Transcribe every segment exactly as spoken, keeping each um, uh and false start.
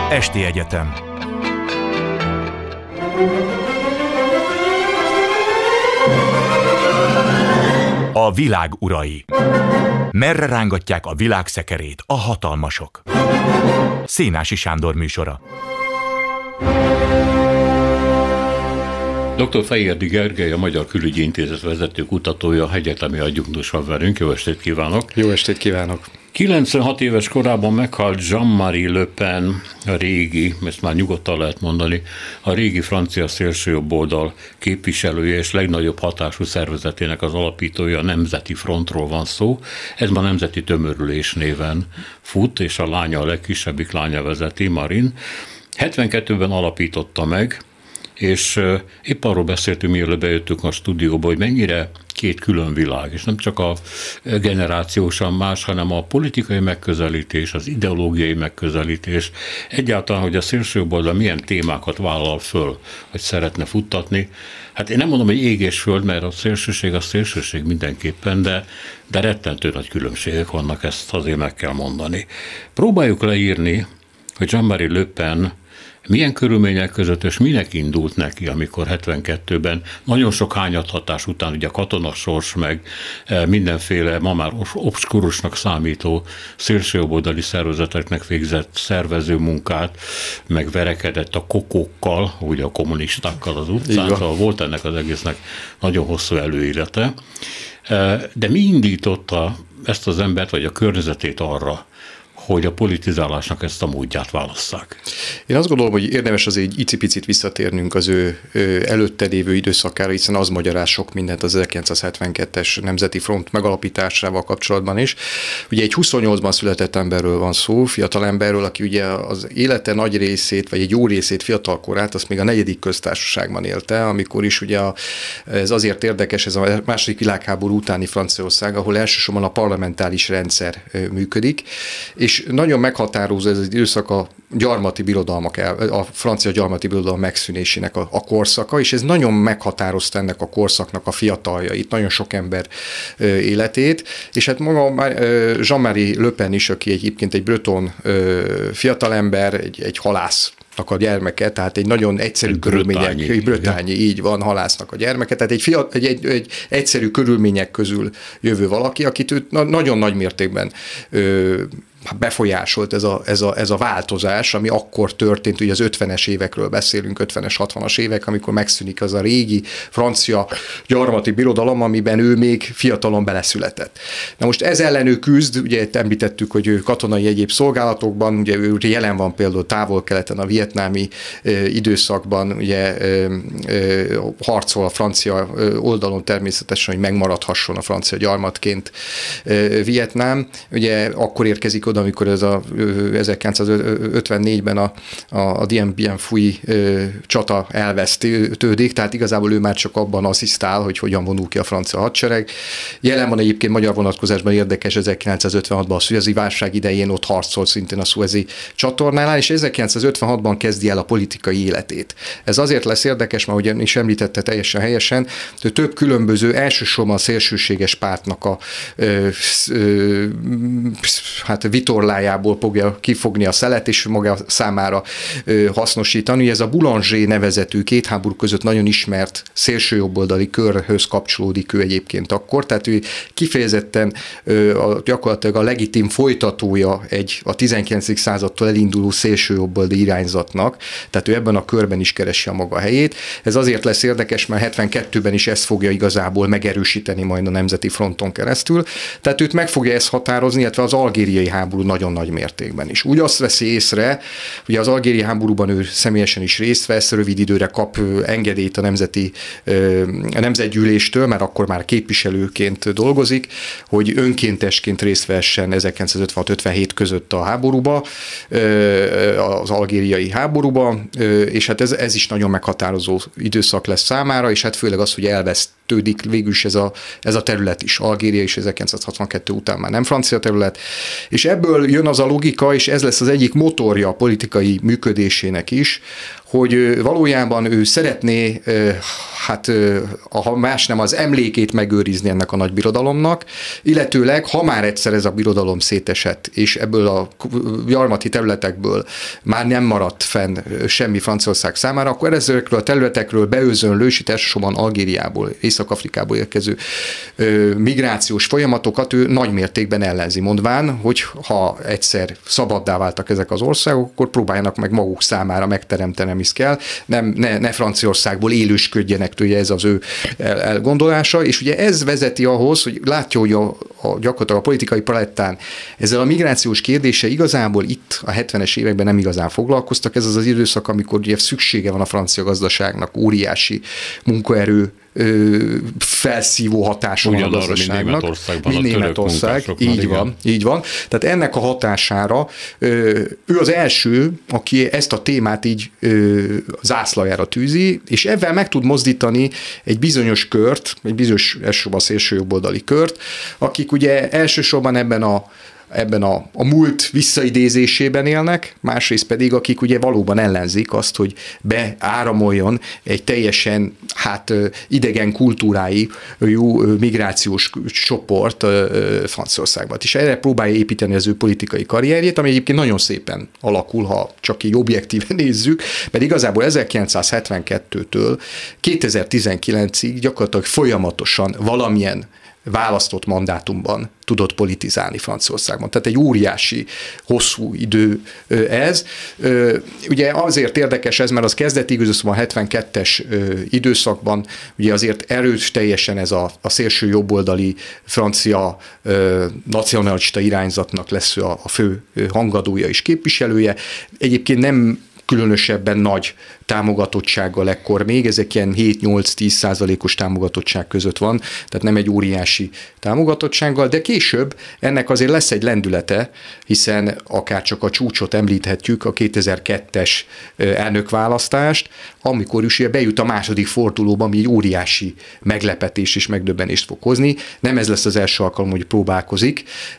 Esti Egyetem. A világ urai. Merre rángatják a világ szekerét a hatalmasok? Szénási Sándor műsora. doktor Fejérdi Gergely, a Magyar Külügyi Intézet vezető kutatója, egyetemi adjunktus van velünk. Jó estét kívánok! Jó estét kívánok! kilencvenhat éves korában meghalt Jean-Marie Le Pen, a régi, ezt már nyugodtan lehet mondani, a régi francia szélsőjobboldal képviselője és legnagyobb hatású szervezetének az alapítója, a Nemzeti Frontról van szó. Ez ma Nemzeti Tömörülés néven fut, és a lánya, a legkisebbik lánya vezeti, Marine. hetvenkettőben alapította meg, és épp arról beszéltünk, mielőtt bejöttünk a stúdióba, hogy mennyire két külön világ, és nem csak a generációsan más, hanem a politikai megközelítés, az ideológiai megközelítés, egyáltalán, hogy a szélsőjobboldal milyen témákat vállal föl, hogy szeretne futtatni. Hát én nem mondom, hogy ég és föld, mert a szélsőség a szélsőség mindenképpen, de, de rettentő nagy különbségek vannak, ezt azért meg kell mondani. Próbáljuk leírni, hogy Jean-Marie Le Pen milyen körülmények között, és minek indult neki, amikor hetvenkettőben nagyon sok hányadhatás után, ugye a katonasors, meg mindenféle ma már obskurusnak számító szélsőjobboldali szervezeteknek végzett szervező munkát, meg verekedett a kokókkal, ugye a kommunistákkal az utcán, szóval volt ennek az egésznek nagyon hosszú előélete. De mi indította ezt az embert, vagy a környezetét arra, hogy a politizálásnak ezt a módját válasszák? Én azt gondolom, hogy érdemes azért egy icipicit visszatérnünk az ő, ő előtte lévő időszakára, hiszen az magyaráz sok mindent az ezerkilencszázhetvenkettes Nemzeti Front megalapításával kapcsolatban is. Ugye egy huszonnyolcban született emberről van szó, fiatal emberről, aki ugye az élete nagy részét, vagy egy jó részét, fiatalkorát, azt még a negyedik köztársaságban élte, amikor is ugye a, ez azért érdekes, ez a második világháború utáni Franciaország, ahol elsősorban a parlamentáris rendszer működik, és nagyon meghatározó ez az időszak a gyarmati birodalmak, a francia gyarmati birodalom megszűnésének a, a korszaka, és ez nagyon meghatározta ennek a korszaknak a fiataljait, nagyon sok ember ö, életét, és hát maga Jean-Marie Le Pen is, aki egyébként egy breton ö, fiatalember, egy, egy halász a gyermeke, tehát egy nagyon egyszerű egy körülmények, egy brötányi, így van, halásznak a gyermeke, tehát egy, fiat, egy, egy, egy egyszerű körülmények közül jövő valaki, akit ő nagyon nagy mértékben ö, befolyásolt ez a, ez, a, ez a változás, ami akkor történt, ugye az ötvenes évekről beszélünk, ötvenes, hatvanas évek, amikor megszűnik az a régi francia gyarmati birodalom, amiben ő még fiatalon beleszületett. Na most ez ellen ő küzd, ugye említettük, hogy ő katonai egyéb szolgálatokban, ugye ő jelen van például távol-keleten, a vietnámi ö, időszakban, ugye ö, ö, harcol a francia oldalon természetesen, hogy megmaradhasson a francia gyarmatként ö, Vietnám. Ugye akkor érkezik oda, amikor ez a ezerkilencszázötvennégyben a, a Dien Bien Phu csata elvesztődik, tehát igazából ő már csak abban asszisztál, hogy hogyan vonul ki a francia hadsereg. Jelen van egyébként magyar vonatkozásban érdekes, ezerkilencszázötvenhatban a Szuezi válság idején ott harcol szintén a Szuezi csatornánál, és ezerkilencszázötvenhatban kezdi el a politikai életét. Ez azért lesz érdekes, mert ahogy is említette teljesen helyesen, hogy több különböző, elsősorban a szélsőséges pártnak a ö, ö, hát vitorlájából fogja kifogni a szelet, és maga számára ö, hasznosítani. Ez a Boulanger nevezetű két háború között nagyon ismert szélsőjobboldali körhöz kapcsolódik ő egyébként akkor, tehát ő kifejezetten ö, a, gyakorlatilag a legitim folytatója egy a tizenkilencedik századtól elinduló szélsőjobboldali irányzatnak, tehát ő ebben a körben is keresi a maga helyét. Ez azért lesz érdekes, mert hetvenkettőben is ezt fogja igazából megerősíteni majd a Nemzeti Fronton keresztül, tehát őt meg fogja ezt határozni, illetve az algériai háború nagyon nagy mértékben is. Úgy azt veszi észre, hogy az algériai háborúban ő személyesen is részt vesz, rövid időre kap engedélyt a nemzeti a nemzetgyűléstől, mert akkor már képviselőként dolgozik, hogy önkéntesként részt vessen ezerkilencszázötvenhat ötvenhét között a háborúba, az algériai háborúba, és hát ez, ez is nagyon meghatározó időszak lesz számára, és hát főleg az, hogy elveszt tődik végül is ez a, ez a terület is. Algéria is ezerkilencszázhatvankettő után már nem francia terület, és ebből jön az a logika, és ez lesz az egyik motorja a politikai működésének is, hogy valójában ő szeretné, hát ha más nem, az emlékét megőrizni ennek a nagy birodalomnak, illetőleg, ha már egyszer ez a birodalom szétesett, és ebből a gyarmati területekből már nem maradt fenn semmi Franciaország számára, akkor ezekről a területekről beőzönlő, és itt elsősorban Algériából, Észak-Afrikából érkező migrációs folyamatokat ő nagy mértékben ellenzi, mondván, hogy ha egyszer szabaddá váltak ezek az országok, akkor próbáljanak meg maguk számára megteremteni, ami kell, nem, ne, ne Franciaországból élősködjenek, ugye ez az ő elgondolása, és ugye ez vezeti ahhoz, hogy látja, hogy a, a gyakorlatilag a politikai palettán ezzel a migrációs kérdése igazából itt a hetvenes években nem igazán foglalkoztak, ez az az időszak, amikor ugye szüksége van a francia gazdaságnak, óriási munkaerő felszívó hatása van a gazdaságnak. Németországban mint Németország, így igen. van, így van. Tehát ennek a hatására ő az első, aki ezt a témát így zászlajára tűzi, és ezzel meg tud mozdítani egy bizonyos kört, egy bizonyos elsősorban szélsőjobboldali kört, akik ugye elsősorban ebben a ebben a, a múlt visszaidézésében élnek, másrészt pedig akik ugye valóban ellenzik azt, hogy beáramoljon egy teljesen hát idegen kultúrái jó migrációs csoport Franciaországban. És erre próbálja építeni az ő politikai karrierjét, ami egyébként nagyon szépen alakul, ha csak így objektíven nézzük, mert igazából ezerkilencszázhetvenkettőtől kétezer-tizenkilencig gyakorlatilag folyamatosan valamilyen választott mandátumban tudott politizálni Franciaországban. Tehát egy óriási, hosszú idő ez. Ugye azért érdekes ez, mert az kezdeti időszakban, a hetvenkettes időszakban ugye azért erős teljesen ez a, a szélső jobboldali francia nacionalista irányzatnak lesz a, a fő hangadója és képviselője. Egyébként nem különösebben nagy támogatottsággal ekkor még, ezek ilyen hét-nyolc-tíz százalékos támogatottság között van, tehát nem egy óriási támogatottsággal, de később ennek azért lesz egy lendülete, hiszen akár csak a csúcsot említhetjük, a kétezer-kettes elnökválasztást, amikor is bejut a második fordulóba, ami egy óriási meglepetés és megdöbbenést fog hozni. Nem ez lesz az első alkalom, hogy próbálkozik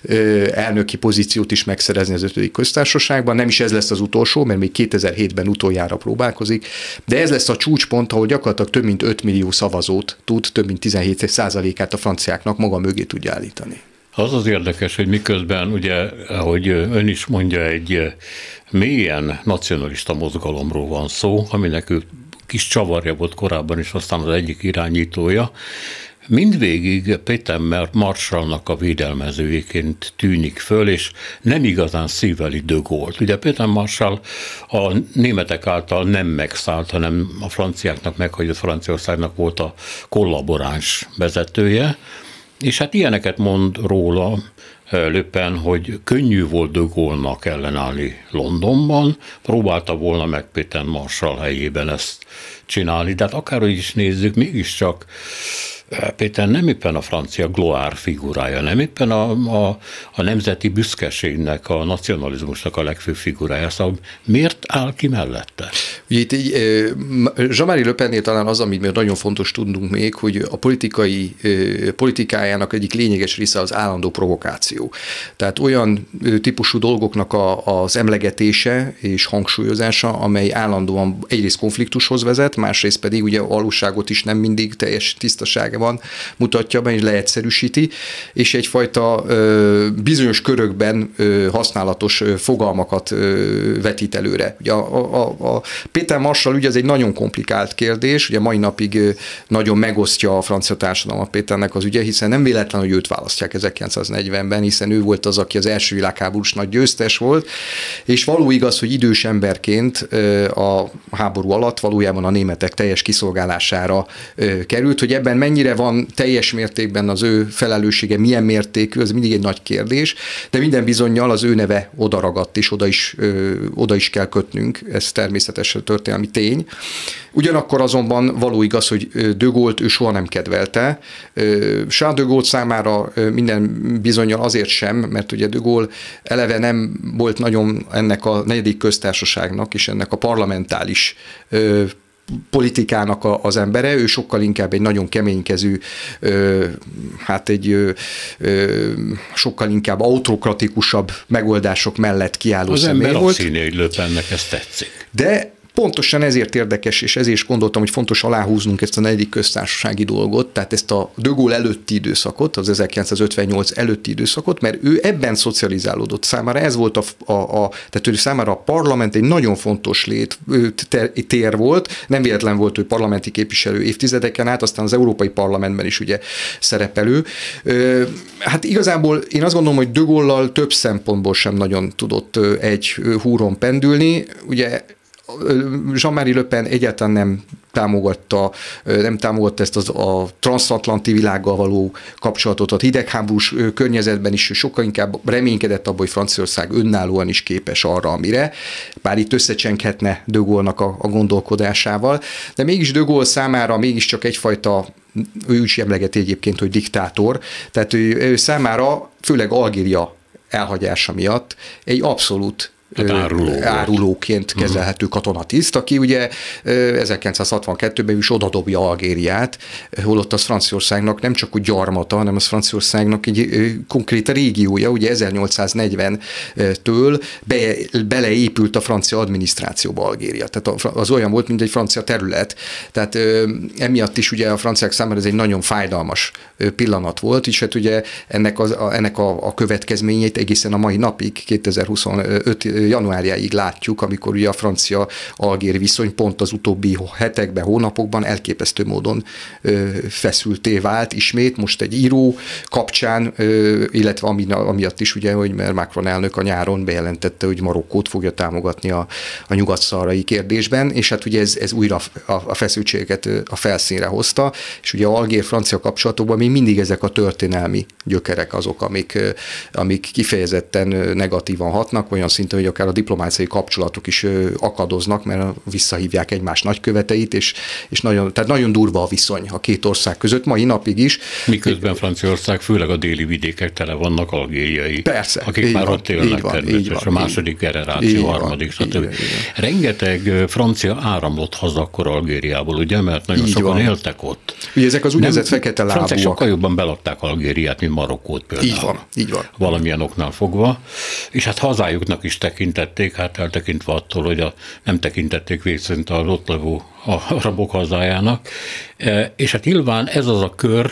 elnöki pozíciót is megszerezni az ötödik köztársaságban, nem is ez lesz az utolsó, mert még kétezer-hétben utoljára próbálkozik, de ez lesz a csúcspont, ahol gyakorlatilag több mint öt millió szavazót tud, több mint tizenhét százalékát a franciáknak maga mögé tudja állítani. Az az érdekes, hogy miközben, ugye, ahogy ön is mondja, egy mélyen nacionalista mozgalomról van szó, aminek ő kis csavarja volt korábban is, aztán az egyik irányítója, mindvégig Péter Marshallnak a védelmezőjéként tűnik föl, és nem igazán szíveli de Gaulle-t. Ugye Péter Marshall a németek által nem megszállt, hanem a franciáknak meghagyott Franciaországnak volt a kollaboráns vezetője, és hát ilyeneket mond róla Le Pen, hogy könnyű volt de Gaulle-nak ellenállni Londonban, próbálta volna meg Péter Marshall helyében ezt csinálni, de hát akárhogy is nézzük, mégiscsak Péter nem éppen a francia gloire figurája, nem éppen a, a, a nemzeti büszkeségnek, a nacionalizmusnak a legfőbb figurája. Szóval miért áll ki mellette? Ugye itt így, Jean-Marie Le Pennél talán az, amit nagyon fontos tudnunk még, hogy a politikai, politikájának egyik lényeges része az állandó provokáció. Tehát olyan típusú dolgoknak a, az emlegetése és hangsúlyozása, amely állandóan egyrészt konfliktushoz vezet, másrészt pedig ugye a valóságot is nem mindig teljes tisztaság van, mutatja be és leegyszerűsíti, és egyfajta ö, bizonyos körökben ö, használatos ö, fogalmakat ö, vetít előre. Ugye a, a, a Péter Marshall ügy az egy nagyon komplikált kérdés, ugye mai napig ö, nagyon megosztja a francia társadalmat Péternek az ügye, hiszen nem véletlen, hogy őt választják ezerkilencszáznegyvenben, hiszen ő volt az, aki az első világháborús nagy győztes volt, és való igaz, hogy idős emberként ö, a háború alatt valójában a németek teljes kiszolgálására ö, került, hogy ebben mennyire van teljes mértékben az ő felelőssége, milyen mértékű, ez mindig egy nagy kérdés, de minden bizonnyal az ő neve odaragadt, és oda is, ö, oda is kell kötnünk, ez természetesen történelmi tény. Ugyanakkor azonban való igaz, hogy de Gaulle-t ő soha nem kedvelte. Charles de Gaulle számára minden bizonnyal azért sem, mert ugye de Gaulle eleve nem volt nagyon ennek a negyedik köztársaságnak és ennek a parlamentális politikának a, az embere, ő sokkal inkább egy nagyon keménykezű, ö, hát egy ö, ö, sokkal inkább autokratikusabb megoldások mellett kiálló az személy volt. Az volt. ember azt hinné, hogy Le Pennek ez tetszik. De pontosan ezért érdekes, és ezért is gondoltam, hogy fontos aláhúznunk ezt a negyedik köztársasági dolgot, tehát ezt a de Gaulle előtti időszakot, az ezerkilencszázötvennyolc előtti időszakot, mert ő ebben szocializálódott. Számára ez volt a, a, a tehát ő számára a parlament egy nagyon fontos lét, tér volt, nem véletlen volt ő parlamenti képviselő évtizedeken át, aztán az Európai Parlamentben is ugye szerepelő. Hát igazából én azt gondolom, hogy de Gaulle-lal több szempontból sem nagyon tudott egy húron pendülni. Ugye Jean-Marie Le Pen egyáltalán nem támogatta, nem támogatta ezt az, a transatlanti világgal való kapcsolatot, a hidegháborús környezetben is sokkal inkább reménykedett abban, hogy Franciaország önállóan is képes arra, amire, bár itt összecsenghetne de Gaulle-nak a, a gondolkodásával, de mégis de Gaulle számára mégiscsak egyfajta, ő is emlegeti egyébként, hogy diktátor, tehát ő, ő számára, főleg Algéria elhagyása miatt egy abszolút Áruló árulóként kezelhető katonatiszt, aki ugye ezerkilencszázhatvankettőben is odadobja Algériát, holott az Franciaországnak nem csak úgy gyarmata, hanem az Franciaországnak egy konkrét régiója, ugye ezernyolcszáznegyventől be, beleépült a francia adminisztrációba Algéria. Tehát az olyan volt, mint egy francia terület. Tehát emiatt is ugye a franciák számára ez egy nagyon fájdalmas pillanat volt, és hát ugye ennek, az, ennek a, a következményeit egészen a mai napig, kétezer-huszonöt januárjáig látjuk, amikor ugye a francia-algér viszony pont az utóbbi hetekben, hónapokban elképesztő módon ö, feszülté vált ismét, most egy író kapcsán, ö, illetve ami, amiatt is ugye, hogy mert Macron elnök a nyáron bejelentette, hogy Marokkót fogja támogatni a, a nyugat-szaharai kérdésben, és hát ugye ez, ez újra a, a feszültséget a felszínre hozta, és ugye algér-francia kapcsolatokban még mindig ezek a történelmi gyökerek azok, amik, amik kifejezetten negatívan hatnak, olyan szinten, hogy akár a diplomáciai kapcsolatok is akadoznak, mert visszahívják egymás nagyköveteit, és, és nagyon, tehát nagyon durva a viszony a két ország között, mai napig is. Miközben Franciaország, főleg a déli vidékek tele vannak algériai. Persze. Akik már ott élnek természetesen, a második generáció, harmadik, stb. Rengeteg francia áramlott haza akkor Algériából, ugye, mert nagyon így sokan van. Éltek ott. Ugye ezek az úgynevezett fekete lábúak. Franciák sokkal jobban beladták Algériát, mint Marokkót például. Így van, így van. Valamilyen oknál fogva. És hát hazájuknak is tekintették, hát eltekintve attól, hogy a, nem tekintették vészint az ott levő arabok hazájának. E, és hát nyilván ez az a kör,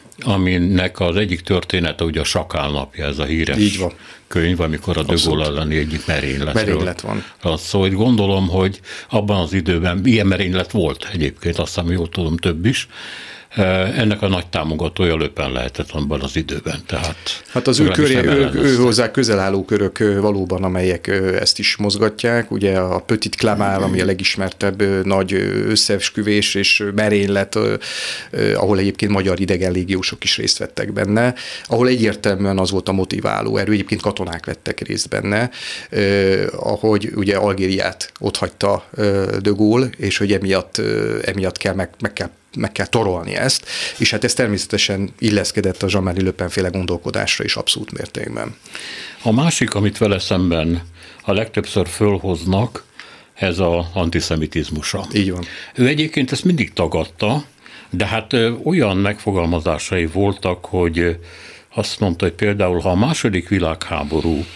aminek az egyik története, ugye a Sakál napja, ez a híres könyv, amikor a de Gaulle elleni egyik merényletről. Merénylet van. Szóval gondolom, hogy abban az időben ilyen merénylet volt egyébként, azt hiszem, jól tudom, több is. Ennek a nagy támogatója Le Pen lehetett abban az időben. Tehát hát az ő, köré, ő, ő hozzá közel álló körök valóban, amelyek ezt is mozgatják. Ugye a Petit Clamart, ami a legismertebb nagy összeesküvés és merénylet, ahol egyébként magyar idegenlégiósok is részt vettek benne, ahol egyértelműen az volt a motiváló erő, egyébként katonák vettek részt benne, ahogy ugye Algériát otthagyta de Gaulle, és hogy emiatt, emiatt kell meg, meg kell meg kell torolni ezt, és hát ez természetesen illeszkedett a Jean-Marie Le Pen féle gondolkodásra is abszolút mértékben. A másik, amit vele szemben a legtöbbször fölhoznak, ez az antiszemitizmusa. Így van. Ő egyébként ezt mindig tagadta, de hát olyan megfogalmazásai voltak, hogy azt mondta, hogy például, ha a második világháború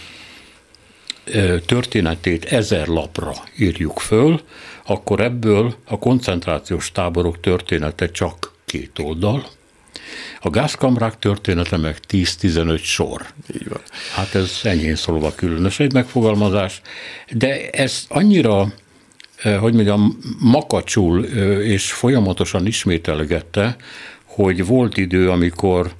történetét ezer lapra írjuk föl, akkor ebből a koncentrációs táborok története csak két oldal, a gázkamrák története meg tíz-tizenöt sor. Így van. Hát ez enyhén szólva különös egy megfogalmazás, de ez annyira, hogy mondjam, makacsul és folyamatosan ismételgette, hogy volt idő, amikor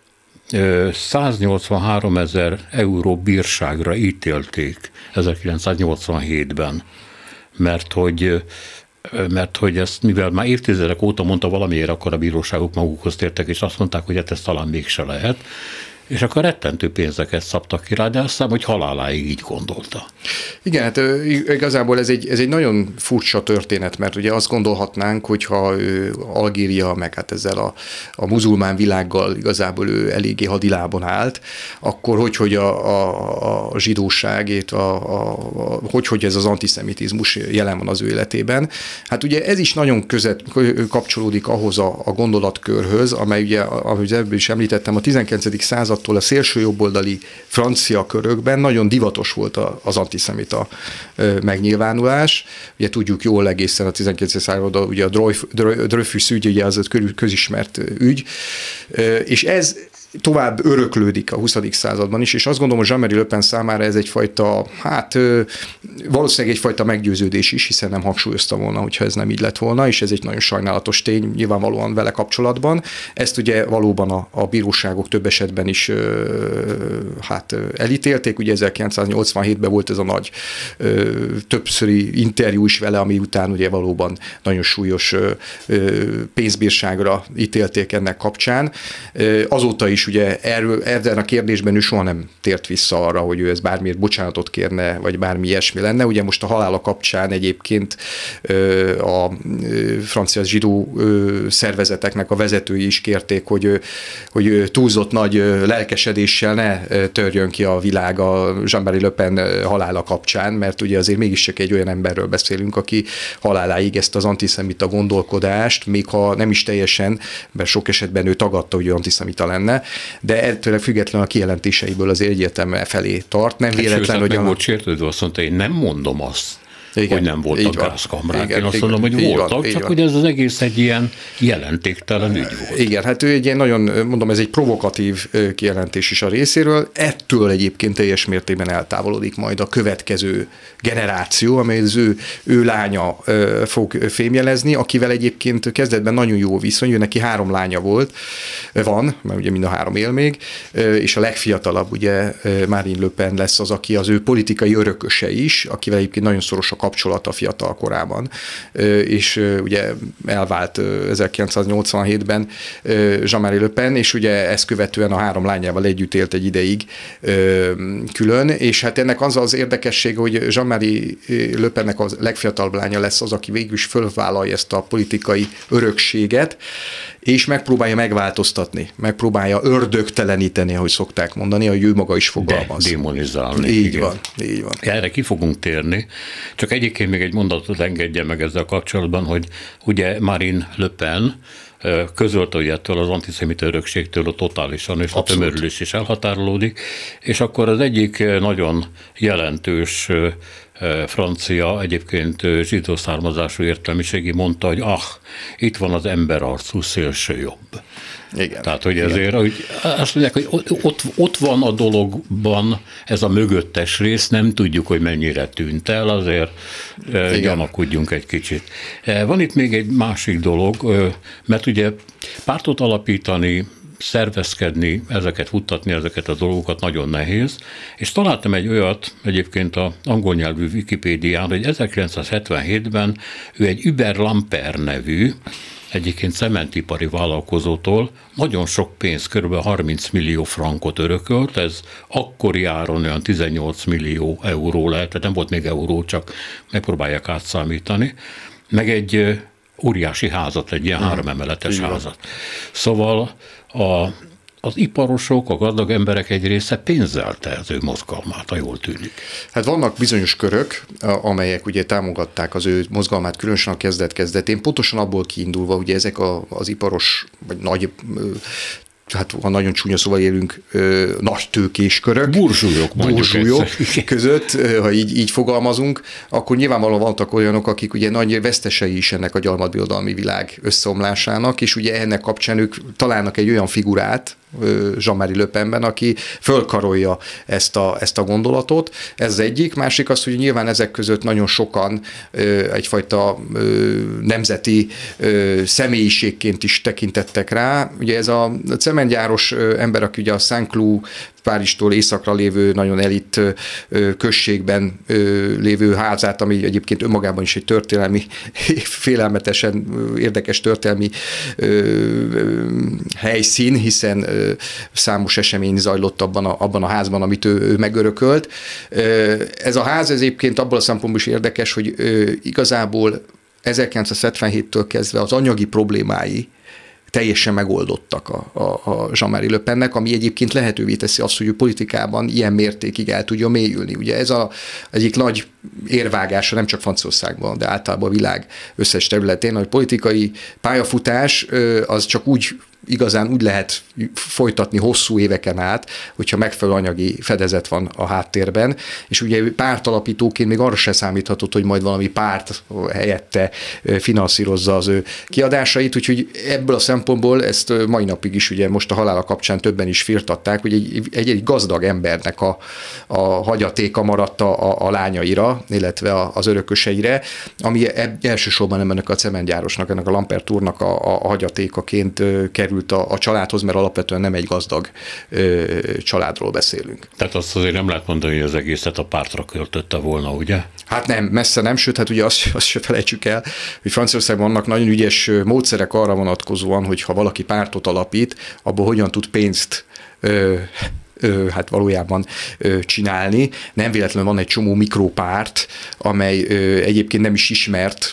száznyolcvanhárom ezer euró bírságra ítélték ezerkilencszáznyolcvanhétben, mert hogy, mert hogy ezt, mivel már évtizedek óta mondta valamiért, akkor a bíróságok magukhoz tértek, és azt mondták, hogy hát ez talán mégse lehet, és akkor rettentő pénzeket szabtak ki rá, de azt hiszem, hogy haláláig így gondolta. Igen, hát igazából ez egy, ez egy nagyon furcsa történet, mert ugye azt gondolhatnánk, hogyha Algéria, meg hát ezzel a, a muzulmán világgal igazából ő eléggé hadilábon állt, akkor hogy, hogy a, a, a zsidóságét, a, a, a, hogy, hogy ez az antiszemitizmus jelen van az ő életében. Hát ugye ez is nagyon között kapcsolódik ahhoz a, a gondolatkörhöz, amely ugye, ahogy ebből is említettem, a tizenkilencedik század évszázadtól a szélső jobboldali francia körökben nagyon divatos volt az antiszemita megnyilvánulás. Ugye tudjuk jól egészen a tizenkilencedik században, ugye a Dreyfus ügy, ugye az egy közismert ügy, és ez tovább öröklődik a huszadik században is, és azt gondolom, hogy Jean-Marie Le Pen számára ez egyfajta, hát valószínűleg egyfajta meggyőződés is, hiszen nem hangsúlyozta volna, hogyha ez nem így lett volna, és ez egy nagyon sajnálatos tény nyilvánvalóan vele kapcsolatban. Ezt ugye valóban a, a bíróságok több esetben is hát elítélték, ugye ezerkilencszáznyolcvanhétben volt ez a nagy többszöri interjú is vele, ami után ugye valóban nagyon súlyos pénzbírságra ítélték ennek kapcsán. Azóta is ugye erről, ebben a kérdésben ő soha nem tért vissza arra, hogy ő ez bármiért bocsánatot kérne, vagy bármi ilyesmi lenne. Ugye most a halála kapcsán egyébként a francia zsidó szervezeteknek a vezetői is kérték, hogy, hogy túlzott nagy lelkesedéssel ne törjön ki a világ a Jean-Marie Le Pen halála kapcsán, mert ugye azért mégiscsak egy olyan emberről beszélünk, aki haláláig ezt az antiszemita gondolkodást, még ha nem is teljesen, mert sok esetben ő tagadta, hogy ő antiszemita lenne, de ettől függetlenül a kijelentéseiből azért egyértelműen felé tart. Nem véletlen, hogy... meg volt sértődve, azt mondta, én nem mondom azt, igen, hogy nem voltak gázkamrák. Igen, Én azt igen, mondom, hogy voltak, van, csak van. hogy ez az egész egy ilyen jelentéktelen ügy volt. Igen, hát ő egy ilyen nagyon, mondom, ez egy provokatív kijelentés is a részéről. Ettől egyébként teljes mértékben eltávolodik majd a következő generáció, amely az ő, ő lánya fog fémjelezni, akivel egyébként kezdetben nagyon jó viszony, ő neki három lánya volt, van, mert ugye mind a három él még, és a legfiatalabb ugye Marine Le Pen lesz az, aki az ő politikai örököse is, akivel egyébként nagyon szoros a kapcsolata fiatal korában, és ugye elvált ezerkilencszáznyolcvanhétben Jean-Marie Le Pen, és ugye ezt követően a három lányával együtt élt egy ideig külön, és hát ennek az az érdekessége, hogy Jean-Marie Le Pennek a legfiatalabb lánya lesz az, aki végül is fölvállalja ezt a politikai örökséget, és megpróbálja megváltoztatni, megpróbálja ördögteleníteni, ahogy szokták mondani, hogy ő maga is fogalmaz. De démonizálni. Így igen. van, így van. Erre ki fogunk térni, csak egyébként még egy mondatot engedje meg ezzel kapcsolatban, hogy ugye Marine Le Pen közölte, hogy ettől az antiszemita örökségtől totálisan, és abszolút. A tömörülés is elhatárolódik, és akkor az egyik nagyon jelentős francia, egyébként zsidó származású értelmiségi mondta, hogy ah, itt van az emberarcú szélső jobb. Igen. Tehát, hogy ezért, hogy azt mondják, hogy ott, ott van a dologban ez a mögöttes rész, nem tudjuk, hogy mennyire tűnt el, azért igen. Gyanakodjunk egy kicsit. Van itt még egy másik dolog, mert ugye pártot alapítani, szervezkedni, ezeket futtatni, ezeket a dolgokat nagyon nehéz, és találtam egy olyat egyébként az angol nyelvű Wikipédián, hogy ezerkilencszázhetvenhétben ő egy Hubert Lampert nevű, egyébként cementipari vállalkozótól nagyon sok pénz, kb. harminc millió frankot örökölt, ez akkori áron olyan tizennyolc millió euró lehet, tehát nem volt még euró, csak megpróbálják átszámítani, meg egy óriási házat, egy ilyen három emeletes házat. Szóval a, az iparosok, a gazdag emberek egy része pénzelte az ő mozgalmát, ha jól tűnik. Hát vannak bizonyos körök, amelyek ugye támogatták az ő mozgalmát, különösen a kezdet-kezdetén, pontosan abból kiindulva, ugye ezek a, az iparos, vagy nagy, hát ha nagyon csúnya szóval élünk, ö, nagy tőkés körök, burzsúlyok, burzsúlyok között, ha így, így fogalmazunk, akkor nyilvánvalóan vannak olyanok, akik ugye nagy vesztesei is ennek a gyarmatbirodalmi világ összeomlásának, és ugye ennek kapcsán ők találnak egy olyan figurát, Jean-Marie Le Penben, aki fölkarolja ezt a, ezt a gondolatot. Ez az egyik. Másik az, hogy nyilván ezek között nagyon sokan ö, egyfajta ö, nemzeti ö, személyiségként is tekintettek rá. Ugye ez a cementgyáros ember, aki ugye a Saint-Cloud Párizstól északra lévő, nagyon elit községben lévő házát, ami egyébként önmagában is egy történelmi, félelmetesen érdekes történelmi helyszín, hiszen számos esemény zajlott abban a, abban a házban, amit ő, ő megörökölt. Ez a ház ez egyébként abból a szempontból is érdekes, hogy igazából ezerkilencszázhetvenhéttől kezdve az anyagi problémái teljesen megoldottak a, a, a Jean-Marie Le Pennek, ami egyébként lehetővé teszi azt, hogy ő politikában ilyen mértékig el tudja mélyülni. Ugye ez a, egyik nagy érvágása nem csak Franciaországban, de általában a világ összes területén, hogy politikai pályafutás az csak úgy igazán úgy lehet folytatni hosszú éveken át, hogyha megfelelő anyagi fedezet van a háttérben, és ugye pártalapítóként még arra se számíthatott, hogy majd valami párt helyette finanszírozza az ő kiadásait, úgyhogy ebből a szempontból ezt mai napig is ugye most a halála kapcsán többen is firtatták, hogy egy, egy, egy gazdag embernek a, a hagyatéka maradt a, a lányaira, illetve az örököseire, ami elsősorban ennek a cementgyárosnak, ennek a Lampert úrnak a, a hagyatékaként került a, a családhoz, mert alapvetően nem egy gazdag ö, családról beszélünk. Tehát azt azért nem lehet mondani, hogy az egészet a pártra költötte volna, ugye? Hát nem, messze nem, sőt, hát ugye azt, azt se felejtsük el, hogy Franciaországban vannak nagyon ügyes módszerek arra vonatkozóan, hogy ha valaki pártot alapít, abból hogyan tud pénzt ö, hát valójában csinálni. Nem véletlenül van egy csomó mikropárt, amely egyébként nem is ismert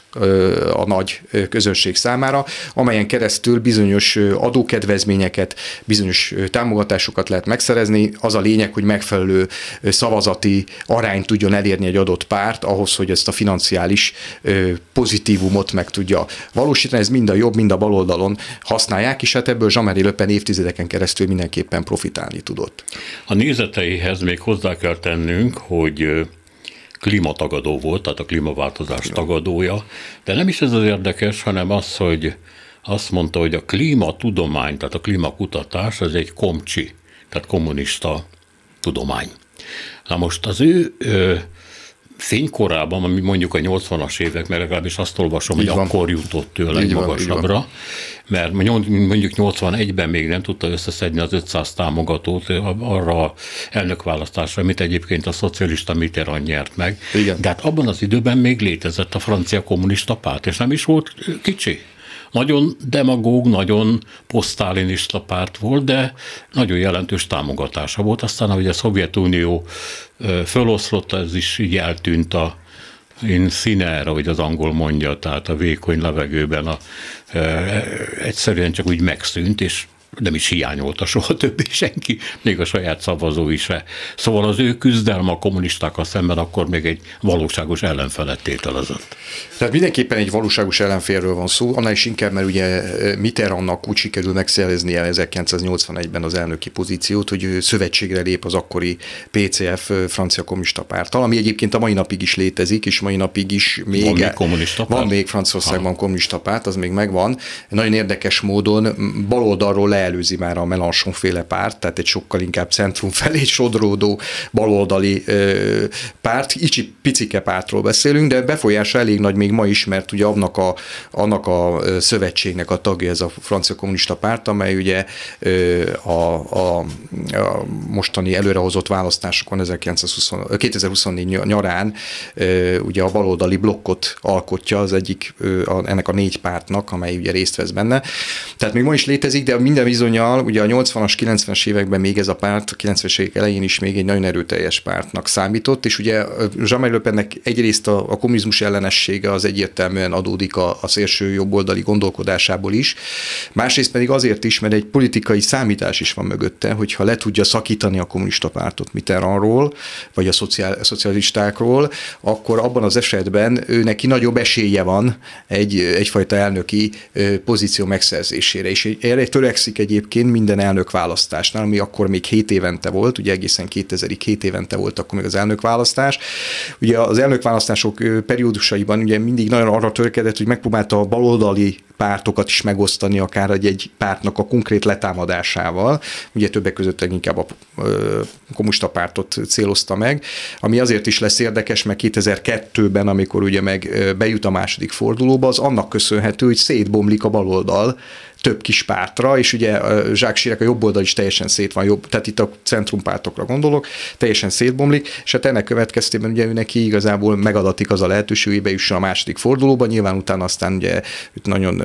a nagy közönség számára, amelyen keresztül bizonyos adókedvezményeket, bizonyos támogatásokat lehet megszerezni. Az a lényeg, hogy megfelelő szavazati arányt tudjon elérni egy adott párt ahhoz, hogy ezt a financiális pozitívumot meg tudja valósítani. Ez mind a jobb, mind a bal oldalon használják, és hát ebből Jean-Marie Le Pen évtizedeken keresztül mindenképpen profitálni tudott. A nézeteihez még hozzá kell tennünk, hogy klímatagadó volt, tehát a klímaváltozás tagadója, de nem is ez az érdekes, hanem az, hogy azt mondta, hogy a klímatudomány, tehát a klímakutatás, az egy komcsi, tehát kommunista tudomány. Na most az ő ö, fénykorában, ami mondjuk a nyolcvanas évek, mert legalábbis azt olvasom, így hogy van. Akkor jutott tőle egy magasabbra, mert mondjuk nyolcvanegyben még nem tudta összeszedni az ötszáz támogatót arra elnökválasztásra, amit egyébként a szocialista Mitterrand nyert meg. Igen. De hát abban az időben még létezett a francia kommunista párt, és nem is volt kicsi. Nagyon demagóg, nagyon poszttálinista párt volt, de nagyon jelentős támogatása volt. Aztán, ahogy a Szovjetunió föloszlott, ez is így eltűnt a incinere, ahogy az angol mondja, tehát a vékony levegőben a, e, egyszerűen csak úgy megszűnt, és nem is hiányolta soha többé senki, még a saját szavazói se. Szóval az ő küzdelme a kommunistákkal szemben akkor még egy valóságos ellenfelet tételezett. Tehát mindenképpen egy valóságos ellenfélről van szó, annál is inkább, mert ugye Mitterrandnak úgy sikerül megszereznie ezerkilencszáznyolcvanegyben az elnöki pozíciót, hogy szövetségre lép az akkori pé cé ef francia kommunista párttal, ami egyébként a mai napig is létezik, és mai napig is még... Van még kommunista párt? Van még Franciaországban ha. kommunista párt, az még megvan. Nagyon érdekes módon baloldalról leelőzi már a Mélenchon-féle párt, tehát egy sokkal inkább centrum felé sodródó baloldali ö, párt. Kicsi picike pártról beszélünk, de befolyása elég nagy még ma is, mert ugye annak a, annak a szövetségnek a tagja ez a francia kommunista párt, amely ugye a, a, a mostani előrehozott választásokon kétezer-huszonnégy nyarán ugye a baloldali blokkot alkotja az egyik ennek a négy pártnak, amely ugye részt vesz benne. Tehát még ma is létezik, de minden bizonnyal ugye a nyolcvanas, kilencvenes években még ez a párt, a kilencvenes évek elején is még egy nagyon erőteljes pártnak számított, és ugye Jean-Marie Le Pennek egyrészt a, a kommunizmus ellenessége az egyértelműen adódik a, a szélső jobboldali gondolkodásából is, másrészt pedig azért is, mert egy politikai számítás is van mögötte, hogyha le tudja szakítani a kommunista pártot Mitterrandról, vagy a szociál, szocialistákról, akkor abban az esetben ő neki nagyobb esélye van egy, egyfajta elnöki pozíció megszerzésére, és erre törekszik egyébként minden elnökválasztásnál, ami akkor még hét évente volt, ugye egészen kétezerig hét évente volt akkor még az elnökválasztás. Ugye az elnökválasztások periódusaiban ugye mindig nagyon arra törekedett, hogy megpróbálta a baloldali pártokat is megosztani, akár egy, egy pártnak a konkrét letámadásával. Ugye többek között inkább a kommunista pártot célozta meg, ami azért is lesz érdekes, mert kétezer-kettőben, amikor ugye meg bejut a második fordulóba, az annak köszönhető, hogy szétbomlik a baloldal több kis pártra, és ugye Jacques Chirac a jobb oldal is teljesen szét van, jobb, tehát itt a centrumpártokra gondolok, teljesen szétbomlik, és hát ennek következtében ugye ő neki igazából megadatik az a lehetőség, hogy bejusson a második fordulóba, nyilván utána aztán ugye nagyon,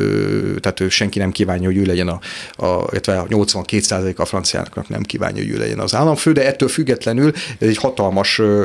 tehát ő senki nem kívánja, hogy ő legyen a, a, a nyolcvankét százalék a franciáknak nem kívánja, hogy ő legyen az államfő, de ettől függetlenül ez egy hatalmas, ö,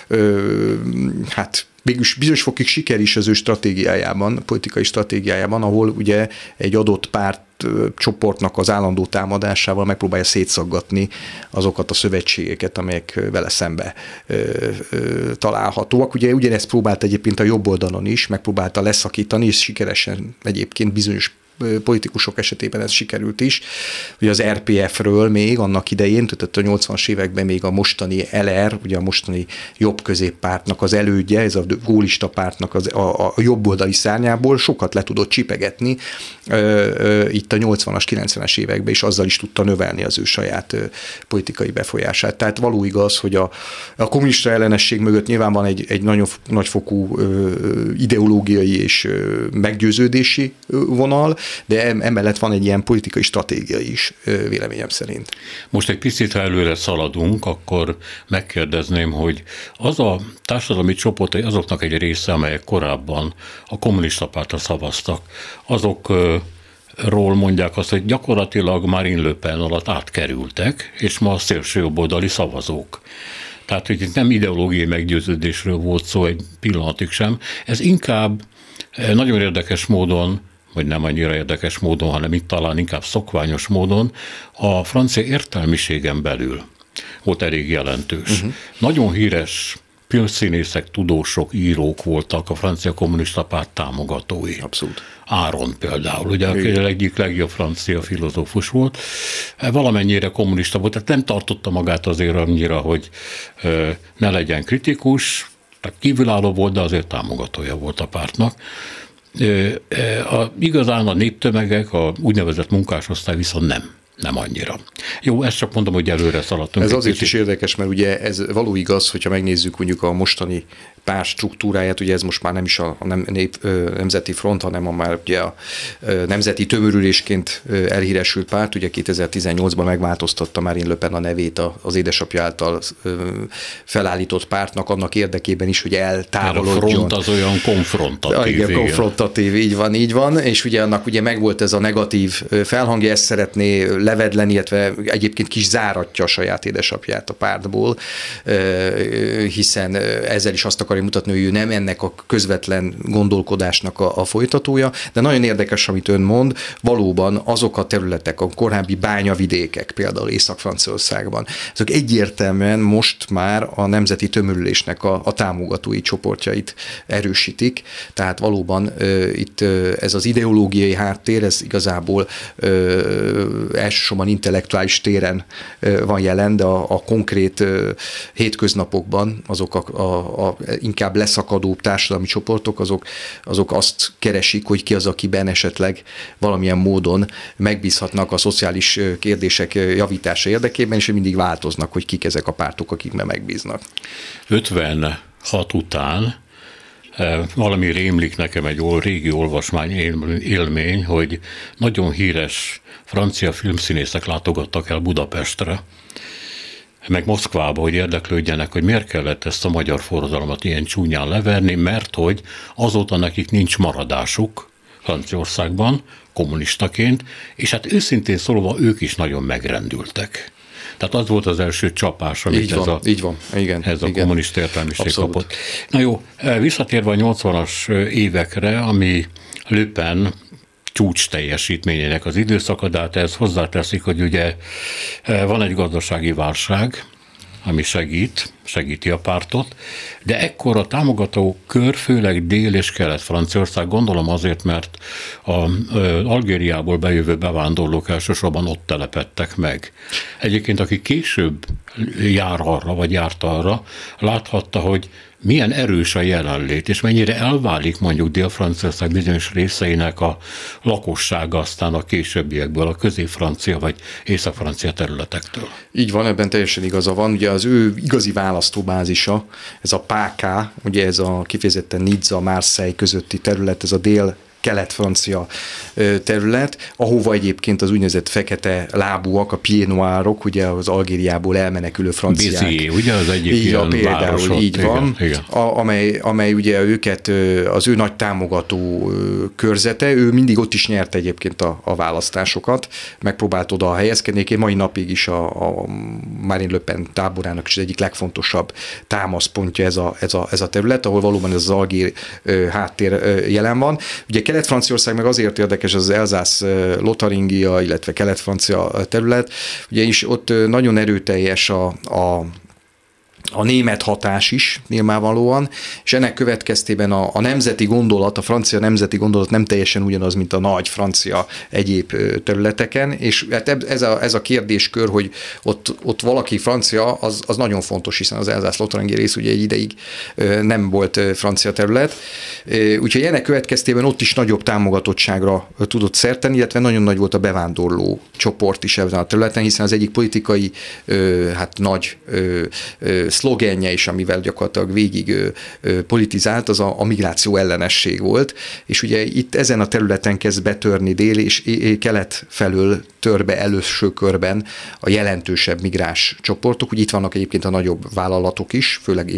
ö, hát mégis bizonyos fokig siker is az ő stratégiájában, politikai stratégiájában, ahol ugye egy adott párt csoportnak az állandó támadásával megpróbálja szétszaggatni azokat a szövetségeket, amelyek vele szembe ö, ö, találhatóak. Ugye ugyanezt próbált egyébként a jobb oldalon is, megpróbálta leszakítani, és sikeresen egyébként bizonyos politikusok esetében ez sikerült is. Ugye az er pé ef-ről még annak idején, tehát a nyolcvanas években még a mostani el er, ugye a mostani jobb középpártnak az elődje, ez a gólista pártnak az, a, a jobboldali szárnyából sokat le tudott csipegetni ö, ö, itt a nyolcvanas, kilencvenes években, és azzal is tudta növelni az ő saját ö, politikai befolyását. Tehát való igaz, hogy a, a kommunista ellenesség mögött nyilván van egy, egy nagyon nagyfokú ö, ideológiai és ö, meggyőződési vonal, de emellett van egy ilyen politikai stratégia is, ö, véleményem szerint. Most egy picit, ha előre szaladunk, akkor megkérdezném, hogy az a társadalmi csoport, azoknak egy része, amelyek korábban a kommunista pártra szavaztak, azokról mondják azt, hogy gyakorlatilag Marine Le Pen alatt átkerültek, és ma a szélsőjobboldali szavazók. Tehát, hogy itt nem ideológiai meggyőződésről volt szó egy pillanatig sem, ez inkább nagyon érdekes módon, vagy nem annyira érdekes módon, hanem itt talán inkább szokványos módon a francia értelmiségen belül volt elég jelentős. Uh-huh. Nagyon híres filmszínészek, tudósok, írók voltak a francia kommunista párt támogatói. Abszolút. Áron például, ugye aki egyik legjobb francia filozófus volt, valamennyire kommunista volt, tehát nem tartotta magát azért annyira, hogy ne legyen kritikus, tehát kívülálló volt, de azért támogatója volt a pártnak. A, igazán a néptömegek, a úgynevezett munkásosztály viszont nem. Nem annyira. Jó, ezt csak mondom, hogy előre szaladtunk. Ez azért is érdekes, mert ugye ez való igaz, hogyha megnézzük mondjuk a mostani párt struktúráját, ugye ez most már nem is a nem, nép, nemzeti front, hanem a már ugye a nemzeti tömörülésként elhíresült párt, ugye kétezer-tizennyolcban megváltoztatta Marine Le Pen a nevét az édesapja által felállított pártnak, annak érdekében is, hogy eltávolodjon. A front az olyan konfrontatív. Igen, konfrontatív, így van, így van, és ugye annak ugye megvolt ez a negatív felhangja, ezt szeretné levedleni, illetve egyébként kis záratja a saját édesapját a pártból, hiszen ezzel is azt akarja mutatni, hogy ő nem ennek a közvetlen gondolkodásnak a, a folytatója, de nagyon érdekes, amit ön mond, valóban azok a területek, a korábbi bányavidékek, például Észak-Franciaországban, azok egyértelműen most már a nemzeti tömörülésnek a, a támogatói csoportjait erősítik, tehát valóban ö, itt ö, ez az ideológiai háttér, ez igazából ö, elsősorban intellektuális téren ö, van jelen, de a, a konkrét ö, hétköznapokban azok a, a, a inkább leszakadóbb társadalmi csoportok, azok, azok azt keresik, hogy ki az, akiben esetleg valamilyen módon megbízhatnak a szociális kérdések javítása érdekében, és mindig változnak, hogy kik ezek a pártok, akikben megbíznak. ötvenhat után valami rémlik nekem egy régi olvasmány élmény, hogy nagyon híres francia filmszínészek látogattak el Budapestre, meg Moszkvába, hogy érdeklődjenek, hogy miért kellett ezt a magyar forradalmat ilyen csúnyán leverni, mert hogy azóta nekik nincs maradásuk Franciaországban, kommunistaként, és hát őszintén szólva ők is nagyon megrendültek. Tehát az volt az első csapás, amit így ez, van, a, így van. Igen, ez a igen. kommunista értelmiség Abszolút. kapott. Na jó, visszatérve a nyolcvanas évekre, ami Le Pen csúcs teljesítményének az időszaka, de hát ez hozzáteszik, hogy ugye van egy gazdasági válság, ami segít, segíti a pártot, de ekkor a támogató kör főleg Dél- és Kelet-Franciaország, gondolom azért, mert az Algériából bejövő bevándorlók elsősorban ott telepedtek meg. Egyébként, aki később jár arra, vagy járt arra, láthatta, hogy milyen erős a jelenlét, és mennyire elválik mondjuk Dél-Franciaország bizonyos részeinek a lakossága aztán a későbbiekből, a közép-francia vagy észak-francia területektől. Így van, ebben teljesen igaza van. Ugye az ő igazi választóbázisa, ez a pé ká, ugye ez a kifejezetten Nizza, Marseille közötti terület, ez a dél kelet-francia terület, ahova egyébként az úgynevezett fekete lábúak, a pieds noirs-ok, ugye az Algériából elmenekülő franciák. Béziers, ugye az egyik így ilyen például városot, így igen, van, igen. A, amely, amely ugye őket, az ő nagy támogató körzete, ő mindig ott is nyert egyébként a, a választásokat, megpróbált oda helyezkedni, én mai napig is a, a Marine Le Pen táborának is egyik legfontosabb támaszpontja ez a, ez a, ez a terület, ahol valóban ez az algér háttér jelen van. Ugye Kelet-Franciaország meg azért érdekes, az Elzász-Lotaringia, illetve kelet-francia terület, ugye is ott nagyon erőteljes a, a a német hatás is nyilvánvalóan, és ennek következtében a, a nemzeti gondolat, a francia nemzeti gondolat nem teljesen ugyanaz, mint a nagy francia egyéb területeken, és hát ez a, ez a kérdéskör, hogy ott, ott valaki francia, az, az nagyon fontos, hiszen az Elzász-Lothringi rész ugye egy ideig nem volt francia terület, úgyhogy ennek következtében ott is nagyobb támogatottságra tudott szert tenni, illetve nagyon nagy volt a bevándorló csoport is ezen a területen, hiszen az egyik politikai hát nagy szlogenje is, amivel gyakorlatilag végig ö, ö, politizált, az a, a migráció ellenesség volt, és ugye itt ezen a területen kezd betörni dél és kelet felől tör be előső körben a jelentősebb migráns csoportok, ugye itt vannak egyébként a nagyobb vállalatok is, főleg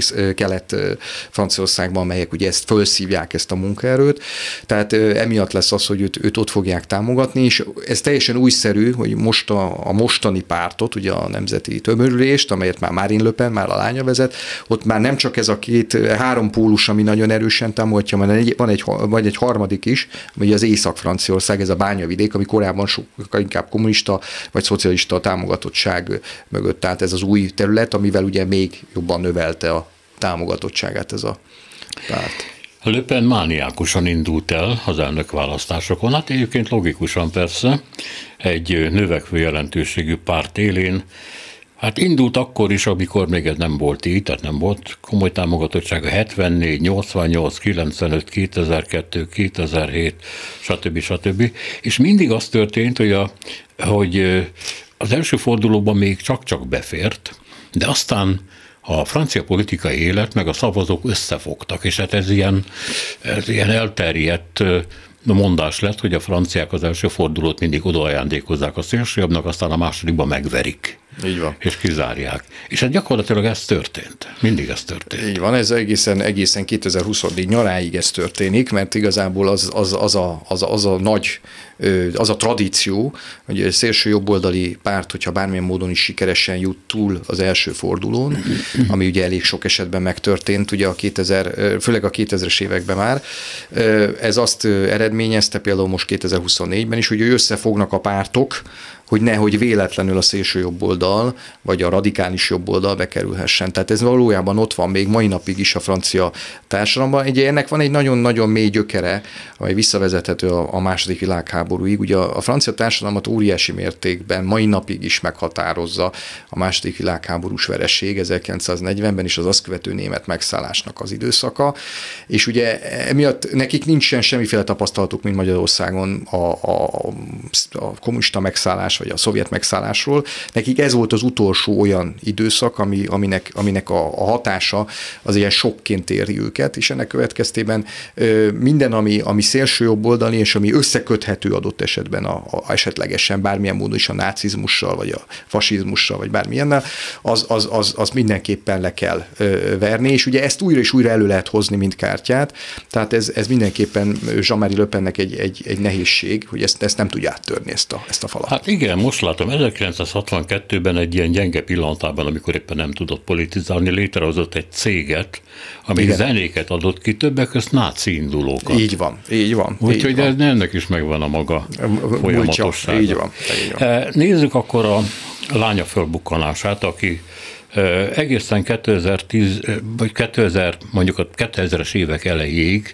Kelet-Franciaországban, amelyek ugye ezt felszívják, ezt a munkaerőt, tehát ö, emiatt lesz az, hogy őt, őt ott fogják támogatni, és ez teljesen újszerű, hogy most a, a mostani pártot, ugye a Nemzeti Tömörülést, amelyet már Marine Le Pen, már a lánya vezet, ott már nem csak ez a két, három pólus, ami nagyon erősen támogatja, hanem egy, van egy, vagy egy harmadik is, ami az Észak-Franciaország, ez a bányavidék, ami korábban sokkal inkább kommunista vagy szocialista támogatottság mögött állt, ez az új terület, amivel ugye még jobban növelte a támogatottságát ez a párt. Le Pen mániákusan indult el az elnökválasztásokon, hát egyébként logikusan persze, egy növekvő jelentőségű párt élén. Hát indult akkor is, amikor még ez nem volt így, tehát nem volt komoly támogatottsága, hetvennégy, nyolcvannyolc, kilencvenöt, kétezer-kettő, kétezer-hét, stb. stb. És mindig az történt, hogy, a, hogy az első fordulóban még csak-csak befért, de aztán a francia politikai élet meg a szavazók összefogtak, és hát ez ilyen, ez ilyen elterjedt mondás lett, hogy a franciák az első fordulót mindig odaajándékozzák a szélsőjobbnak, aztán a másodikban megverik. Így van. És kizárják. És hát gyakorlatilag ez történt. Mindig ez történt. Így van, ez egészen, egészen kétezer-huszonnégy nyaráig ez történik, mert igazából az, az, az, a, az, a, az a nagy, az a tradíció, hogy a szélső jobboldali párt, hogyha bármilyen módon is sikeresen jut túl az első fordulón, ami ugye elég sok esetben megtörtént, ugye a kétezer, főleg a kétezres években már, ez azt eredményezte például most kétezer-huszonnégyben is, hogy összefognak a pártok, hogy nehogy véletlenül a szélső jobboldal, vagy a radikális jobboldal bekerülhessen. Tehát ez valójában ott van még mai napig is a francia társadalomban. Ugye ennek van egy nagyon-nagyon mély gyökere, amely visszavezethető a, a második világháborúig. Ugye a, a francia társadalmat óriási mértékben mai napig is meghatározza a második világháborús vereség ezerkilencszáznegyvenben és az azt követő német megszállásnak az időszaka. És ugye emiatt nekik nincsen semmiféle tapasztalatuk, mint Magyarországon a, a, a kommunista megszállás vagy a szovjet megszállásról. Nekik ez volt az utolsó olyan időszak, ami, aminek, aminek a, a hatása az ilyen sokként éri őket, és ennek következtében ö, minden, ami, ami szélső jobboldali, és ami összeköthető adott esetben a, a, esetlegesen bármilyen módon is a nácizmussal, vagy a fasizmussal, vagy bármilyennel, az, az, az, az mindenképpen le kell ö, verni, és ugye ezt újra és újra elő lehet hozni, mint kártyát, tehát ez, ez mindenképpen Jean-Marie Le Pennek egy, egy, egy nehézség, hogy ezt, ezt nem tudja áttörni, ezt a, ezt a falat. Hát igen, most látom, ezerkilencszázhatvankettőben egy ilyen gyenge pillanatában, amikor éppen nem tudott politizálni, létrehozott egy céget, ami igen. zenéket adott ki, többek között náci indulókat. Így van, így van. Úgyhogy ennek is megvan a maga folyamatossága. Így van, így van. Nézzük akkor a lánya fölbukkanását, aki egészen kétezer-tíz, vagy kétezer, mondjuk a kétezres évek elejéig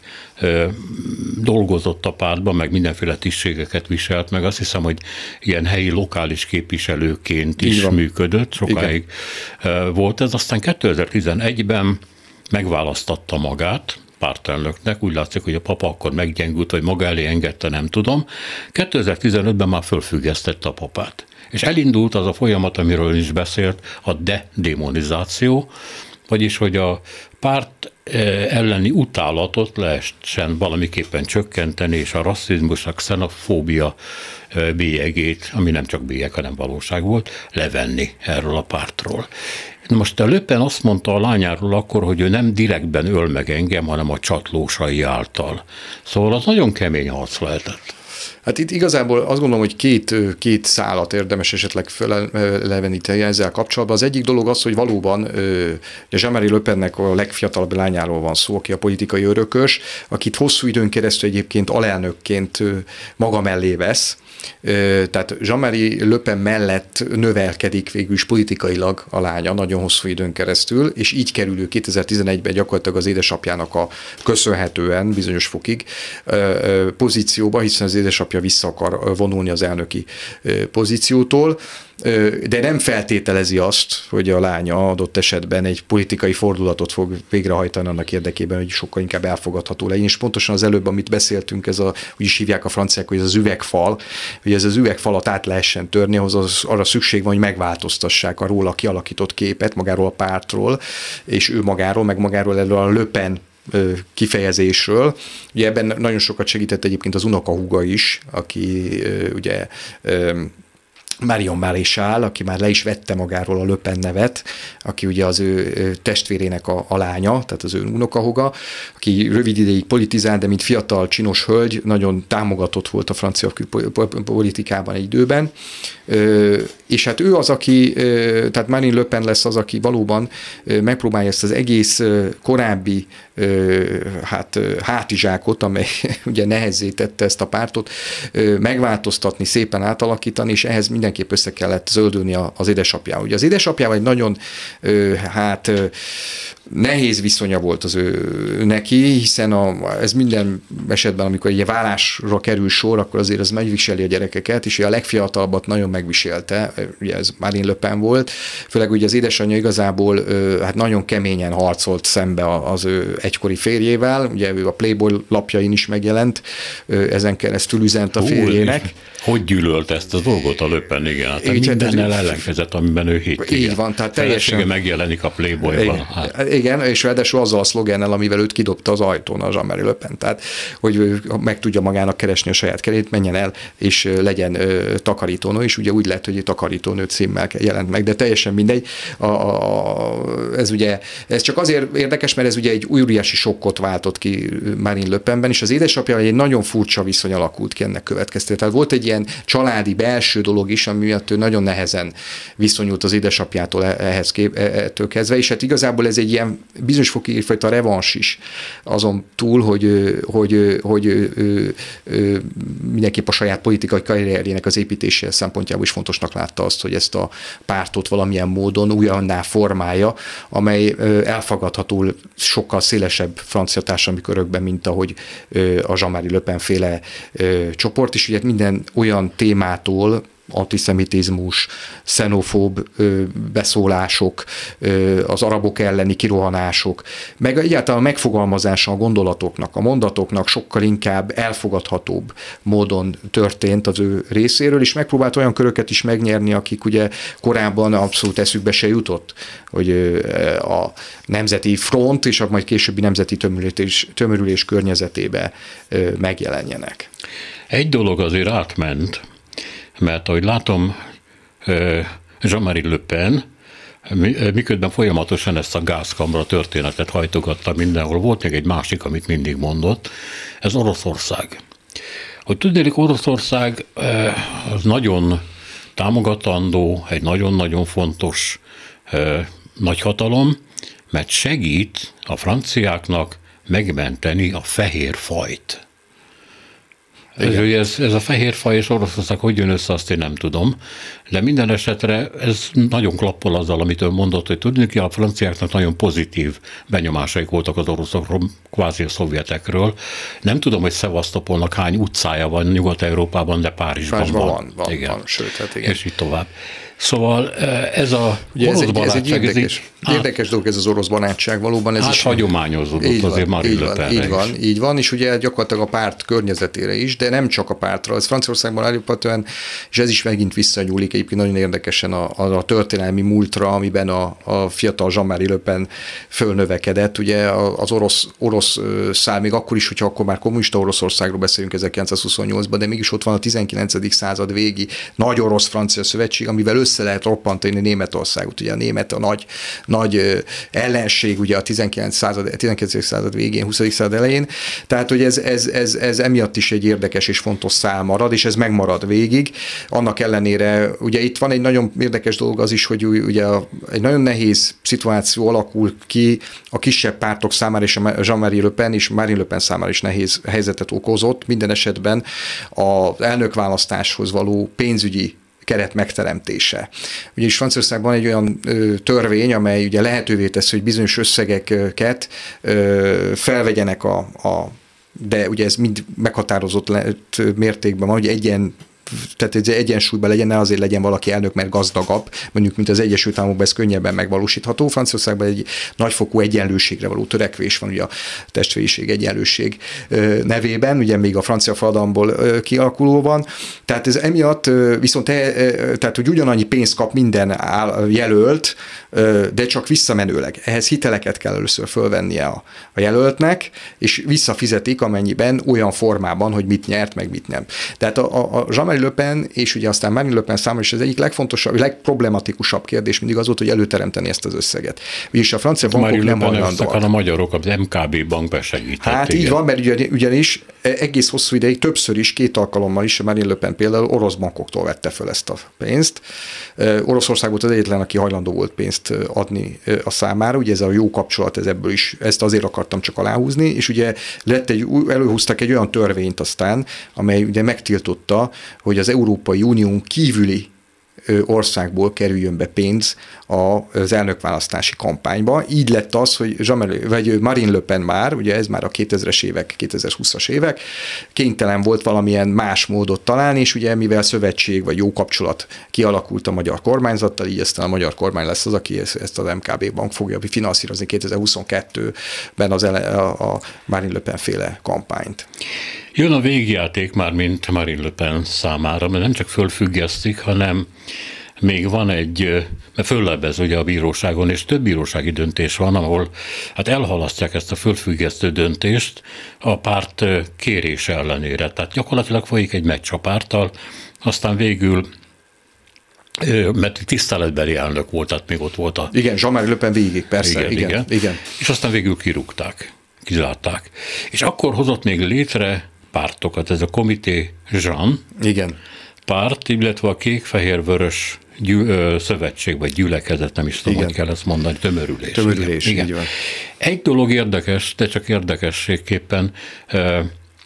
dolgozott a pártban, meg mindenféle tisztségeket viselt, meg azt hiszem, hogy ilyen helyi lokális képviselőként is működött, sokáig igen. volt ez. Aztán kétezer-tizenegyben megválasztatta magát pártelnöknek, úgy látszik, hogy a papa akkor meggyengült, vagy maga elé engedte, nem tudom. kétezer-tizenötben már fölfüggesztette a papát. És elindult az a folyamat, amiről is beszélt, a de-demonizáció, vagyis, hogy a párt elleni utálatot lehessen valamiképpen csökkenteni, és a rasszizmus, a xenofóbia bélyegét, ami nem csak bélyeg, hanem valóság volt, levenni erről a pártról. Most a Le Pen azt mondta a lányáról akkor, hogy ő nem direktben öl meg engem, hanem a csatlósai által. Szóval az nagyon kemény harc lehetett. Hát itt igazából azt gondolom, hogy két, két szálat érdemes esetleg feleveníteni ezzel kapcsolatban. Az egyik dolog az, hogy valóban Jean-Marie Le Pennek a legfiatalabb lányáról van szó, aki a politikai örökös, akit hosszú időn keresztül egyébként alelnökként maga mellé vesz. Tehát Jean-Marie Le Pen mellett növelkedik végül is politikailag a lánya nagyon hosszú időn keresztül, és így kerül ő kétezer-tizenegyben gyakorlatilag az édesapjának a köszönhetően bizonyos fokig pozícióba, hiszen az édesapja vissza akar vonulni az elnöki pozíciótól, de nem feltételezi azt, hogy a lánya adott esetben egy politikai fordulatot fog végrehajtani annak érdekében, hogy sokkal inkább elfogadható legyen. És pontosan az előbb, amit beszéltünk, ez a, úgy is hívják a franciák, hogy ez az üvegfal, hogy ez az üvegfalat át lehessen törni, ahhoz az, arra szükség van, hogy megváltoztassák a róla kialakított képet, magáról a pártról, és ő magáról, meg magáról erről a Le Pen kifejezésről. Ugye ebben nagyon sokat segített egyébként az unokahúga is, aki ugye Marion Maréchal, aki már le is vette magáról a Le Pen nevet, aki ugye az ő testvérének a, a lánya, tehát az ő unokahúga, aki rövid ideig politizált, de mint fiatal csinos hölgy nagyon támogatott volt a francia politikában egy időben. És hát ő az, aki, tehát Marine Le Pen lesz az, aki valóban megpróbálja ezt az egész korábbi hát hátizsákot, amely ugye nehezzé tette ezt a pártot, megváltoztatni, szépen átalakítani, és ehhez mindenképp össze kellett zöldülni az édesapjával. Ugye az édesapjával egy nagyon hát nehéz viszonya volt az ő neki, hiszen a, ez minden esetben, amikor egy válásra kerül sor, akkor azért az megviseli a gyerekeket, és a legfiatalabbat nagyon megviselte, ugye ez Marine Le Pen volt, főleg ugye az édesanyja igazából hát nagyon keményen harcolt szembe az ő egykori férjével, ugye ő a Playboy lapjain is megjelent, ezen keresztül üzent a férjének. Hú, hogy gyűlölt ezt a dolgot a Le Pen, igen, hát mindennel ellenkezett, amiben ő hitt. Így van, tehát teljesen megjelenik a Playboyban. Hát. Igen, és ráadásul azzal a szlogennel, amivel őt kidobta az ajtón a Jean-Marie Le Pen, tehát hogy meg tudja magának keresni a saját kerét, menjen el, és legyen ö, takarítónő, és ugye úgy lett, hogy egy takarítónő címmel jelent meg, de teljesen mindegy. A, a, ez ugye, ez csak azért érdekes, mert ez ugye egy óriási sokkot váltott ki Marine Le Penben, és az édesapja egy nagyon furcsa viszony alakult ki ennek következtében. Tehát volt egy ilyen családi belső dolog is, ami miatt ő nagyon nehezen viszonyult az édesapjától ehhez kép, ettől kezdve, és hát igazából ez egy ilyen bizonyos fokig egyfajta revans is azon túl, hogy, hogy, hogy ő, ő, mindenképp a saját politikai karrierjének az építése szempontjából is fontosnak látta azt, hogy ezt a pártot valamilyen módon újonná formálja, amely elfogadható sokkal szélesebb francia társadalmi körökben, mint ahogy a Jean-Marie Le Pen féle csoport is. Ugye minden olyan témától, antiszemitizmus, xenofób ö, beszólások, ö, az arabok elleni kirohanások, meg egyáltalán a megfogalmazása a gondolatoknak, a mondatoknak sokkal inkább elfogadhatóbb módon történt az ő részéről, és megpróbált olyan köröket is megnyerni, akik ugye korábban abszolút eszükbe se jutott, hogy ö, a Nemzeti Front és a majd későbbi Nemzeti Tömörülés, tömörülés környezetébe ö, megjelenjenek. Egy dolog azért átment, mert ahogy látom, Jean-Marie Le Pen, miközben folyamatosan ezt a gázkamra történetet hajtogatta mindenhol, volt még egy másik, amit mindig mondott, ez Oroszország. Hogy tudnék, Oroszország az nagyon támogatandó, egy nagyon-nagyon fontos nagyhatalom, mert segít a franciáknak megmenteni a fehér fajt. Ez, ez, ez a fehér faj és Oroszország hogy jön össze, azt én nem tudom, de minden esetre ez nagyon klappol azzal, amit ön mondott, hogy tudni, hogy a franciáknak nagyon pozitív benyomásaik voltak az oroszokról, kvázi a szovjetekről. Nem tudom, hogy Szevasztopolnak hány utcája van Nyugat-Európában, de Párizsban, Párizsban van. van, van, igen. van sőt, hát igen. És így tovább. Szóval ez a ugye orosz ez egy, barátság, ez egy érdekes, ez egy, érdekes dolog ez az orosz barátság valóban. Ez hát is hagyományozódott azért Marine Le Penre Így van, így van, és ugye gyakorlatilag a párt környezetére is, de nem csak a pártra. Ez Franciaországban alapvetően, és ez is megint visszanyúlik egyébként nagyon érdekesen a, a, a történelmi múltra, amiben a, a fiatal Jean-Marie Le Pen fölnövekedett. Ugye az orosz, orosz szál, még akkor is, hogyha akkor már kommunista Oroszországról beszélünk ezerkilencszázhuszonnyolcban, de mégis ott van a tizenkilencedik század végi nagy orosz-francia szövetség, amivel össze lehet roppantani Németországot, ugye a német a nagy, nagy ellenség ugye a tizenkilencedik század, tizenkilencedik század végén, huszadik század elején, tehát hogy ez, ez, ez, ez emiatt is egy érdekes és fontos szál marad, és ez megmarad végig. Annak ellenére, ugye itt van egy nagyon érdekes dolog az is, hogy ugye egy nagyon nehéz szituáció alakul ki a kisebb pártok számára, és a Jean-Marie Le Pen és Marine Le Pen számára is nehéz helyzetet okozott. Minden esetben az elnökválasztáshoz való pénzügyi keret megteremtése. Ugyanis Franciaországban egy olyan ö, törvény, amely ugye lehetővé teszi, hogy bizonyos összegeket ö, felvegyenek a, a de ugye ez mind meghatározott mértékben van, hogy egyen tehát egy egyensúlyban legyen, ne azért legyen valaki elnök, mert gazdagabb, mondjuk, mint az Egyesült Államokban ez könnyebben megvalósítható. Franciaországban egy nagyfokú egyenlőségre való törekvés van, ugye a testvériség, egyenlőség nevében, ugye még a francia forradalomból kialakuló van. Tehát ez emiatt viszont, tehát hogy ugyanannyi pénzt kap minden jelölt, de csak visszamenőleg. Ehhez hiteleket kell először fölvennie a, a jelöltnek, és visszafizetik amennyiben olyan formában, hogy mit nyert, meg mit nem. Tehát a, a Jean-Marie Le Pen, és ugye aztán Marine Le Pen számára is az egyik legfontosabb, legproblematikusabb kérdés mindig az volt, hogy előteremteni ezt az összeget. Ugyanis a francia bankok nem hajlandóak. A magyarok az em ká bé bank besegített. Hát igen. Így van, mert ugyanis egész hosszú ideig, többször is, két alkalommal is a Marine Le Pen például orosz bankoktól vette fel ezt a pénzt. Oroszország volt az egyetlen, aki hajlandó volt pénzt adni a számára, ugye ez a jó kapcsolat, ez ebből is, ezt azért akartam csak aláhúzni, és ugye lett egy, előhúztak egy olyan törvényt aztán, amely ugye megtiltotta, hogy az Európai Unión kívüli országból kerüljön be pénz az elnökválasztási kampányba. Így lett az, hogy Jean-Marie, vagy Marine Le Pen már, ugye ez már a kétezres évek, kétezer-húszas évek, kénytelen volt valamilyen más módot találni, és ugye mivel szövetség vagy jó kapcsolat kialakult a magyar kormányzattal, így aztán a magyar kormány lesz az, aki ezt az em ká bé bank fogja finanszírozni kétezer-huszonkettőben az ele, a, a Marine Le Pen féle kampányt. Jön a végjáték már, mint Marine Le Pen számára, mert nem csak fölfüggesztik, hanem még van egy, mert föllebez ugye a bíróságon, és több bírósági döntés van, ahol hát elhalasztják ezt a fölfüggesztő döntést a párt kérése ellenére. Tehát gyakorlatilag folyik egy meccs a párttal, aztán végül mert tiszteletbeli elnök volt, tehát még ott volt a... Igen, Jean-Marie Le Pen végig, persze, igen, igen, igen. igen. És aztán végül kirúgták, kizárták. És akkor hozott még létre pártokat, ez a Comité Jean igen. párt, illetve a kék-fehér-vörös gyű, ö, szövetség, vagy gyülekezet, nem is tudom, hogy kell ezt mondani, tömörülés. Tömörülés, igen. Igen. Egy dolog érdekes, de csak érdekességképpen ö,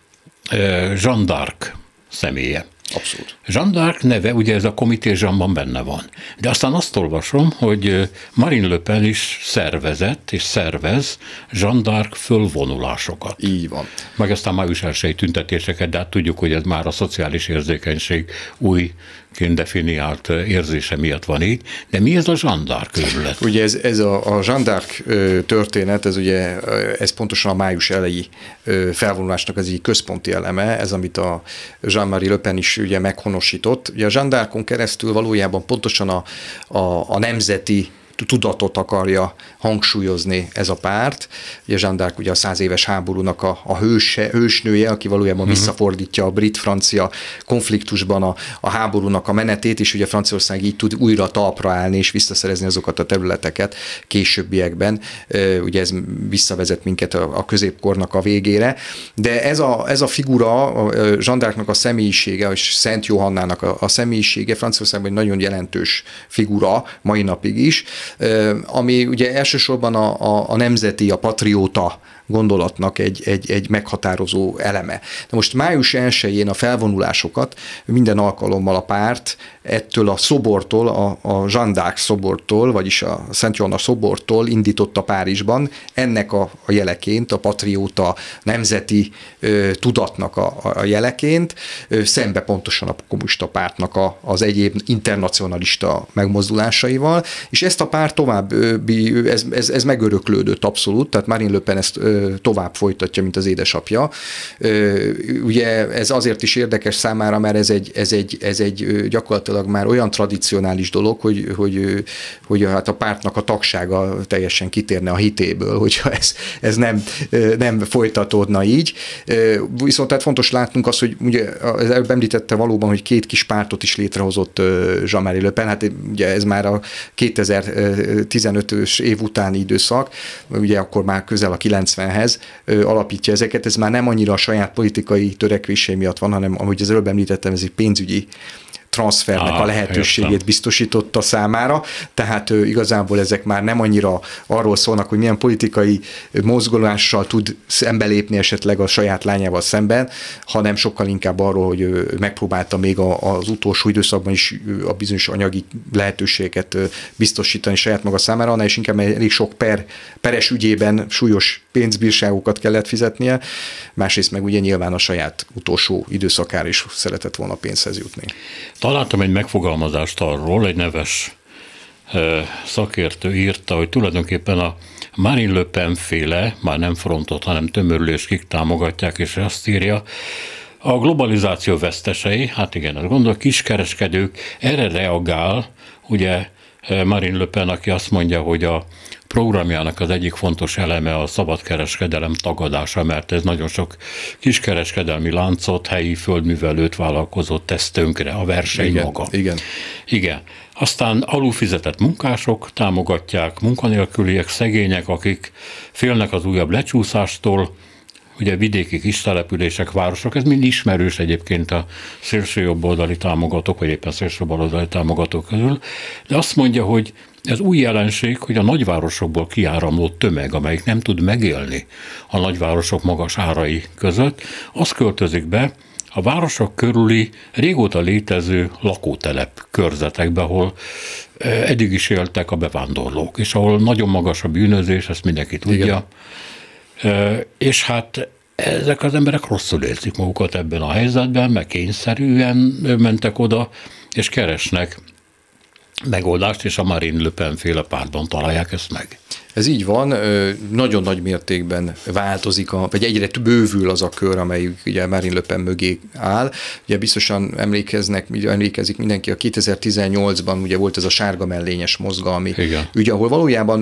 ö, Jeanne d'Arc személye. Abszolút. Jeanne d'Arc neve, ugye ez a Comité Jeanban benne van. De aztán azt olvasom, hogy Marine Le Pen is szervezett és szervez Jeanne d'Arc fölvonulásokat. Így van. Meg aztán május elsői tüntetéseket, de hát tudjuk, hogy ez már a szociális érzékenység új definiált érzése miatt van így. De mi ez a Jeanne d'Arc őrület? Ugye ez, ez a, a Jeanne d'Arc történet, ez ugye ez pontosan a május elejé felvonulásnak az egy központi eleme, ez amit a Jean-Marie Le Pen is ugye meghonosított. Ugye a Jeanne d'Arcon keresztül valójában pontosan a, a, a nemzeti tudatot akarja hangsúlyozni ez a párt. Ugye Jeanne d'Arc ugye a száz éves háborúnak a, a hőse, hősnője, aki valójában uh-huh. visszafordítja a brit-francia konfliktusban a, a háborúnak a menetét, és ugye Franciaország így tud újra talpra állni és visszaszerezni azokat a területeket későbbiekben. Ugye ez visszavezet minket a, a középkornak a végére. De ez a, ez a figura, a Jeanne d'Arcnak a személyisége, és Szent Johannának a, a személyisége Franciaországban egy nagyon jelentős figura mai napig is, ami ugye elsősorban a, a, a nemzeti, a patrióta gondolatnak egy, egy, egy meghatározó eleme. De most május elsején a felvonulásokat minden alkalommal a párt ettől a szobortól, a, a Jeanne d'Arc szobortól, vagyis a Szent Johanna szobortól indította Párizsban ennek a, a jeleként, a patrióta nemzeti ö, tudatnak a, a jeleként, ö, szembe pontosan a kommunista pártnak a, az egyéb internacionalista megmozdulásaival, és ezt a párt további, ez, ez, ez megöröklődött abszolút, tehát Marine Le Pen ezt ö, tovább folytatja, mint az édesapja. Ugye ez azért is érdekes számára, mert ez egy, ez egy, ez egy gyakorlatilag már olyan tradicionális dolog, hogy, hogy, hogy hát a pártnak a tagsága teljesen kitérne a hitéből, hogyha ez, ez nem, nem folytatódna így. Viszont tehát fontos látnunk azt, hogy ugye az előbb említette valóban, hogy két kis pártot is létrehozott Jean-Marie Le Pen, hát ugye ez már a kétezer-tizenötös év utáni időszak, ugye akkor már közel a kilencvenhez alapítja ezeket, ez már nem annyira a saját politikai törekvései miatt van, hanem ahogy az előbb említettem, ez egy pénzügyi transfernek ah, a lehetőségét értem. biztosította számára, tehát ő, igazából ezek már nem annyira arról szólnak, hogy milyen politikai mozgólással tud szembelépni esetleg a saját lányával szemben, hanem sokkal inkább arról, hogy ő megpróbálta még a, az utolsó időszakban is a bizonyos anyagi lehetőséget biztosítani saját maga számára, annál is inkább elég sok per, peres ügyében súlyos pénzbírságokat kellett fizetnie, másrészt meg ugye nyilván a saját utolsó időszakára is szeretett volna pénzhez jutni. Találtam egy megfogalmazást arról, egy neves szakértő írta, hogy tulajdonképpen a Marine Le Pen féle, már nem frontot, hanem tömörülést kik támogatják, és azt írja, a globalizáció vesztesei, hát igen, azt gondol, kiskereskedők, erre reagál, ugye Marine Le Pen, aki azt mondja, hogy a programjának az egyik fontos eleme a szabadkereskedelem tagadása, mert ez nagyon sok kiskereskedelmi láncot, helyi földművelőt, vállalkozót tesz tönkre, a verseny igen, maga. Igen. Igen. Aztán alulfizetett munkások támogatják, munkanélküliek, szegények, akik félnek az újabb lecsúszástól, ugye vidéki kis települések, városok, ez mind ismerős egyébként a szélsőjobboldali támogatók, vagy éppen szélsőbaloldali támogatók közül, de azt mondja, hogy ez új jelenség, hogy a nagyvárosokból kiáramló tömeg, amelyik nem tud megélni a nagyvárosok magas árai között, az költözik be a városok körüli régóta létező lakótelep körzetekbe, ahol eddig is éltek a bevándorlók, és ahol nagyon magas a bűnözés, ezt mindenki tudja. Igen. És hát ezek az emberek rosszul érzik magukat ebben a helyzetben, meg kényszerűen mentek oda, és keresnek megoldást, és a Marine Le Pen féle pártban találják ezt meg. Ez így van, nagyon nagy mértékben változik, a, vagy egyre bővül az a kör, amely ugye Marine Le Pen mögé áll. Ugye biztosan emlékeznek, emlékezik mindenki, a kétezer-tizennyolcban ugye volt ez a sárga mellényes mozgalmi ügy, ahol valójában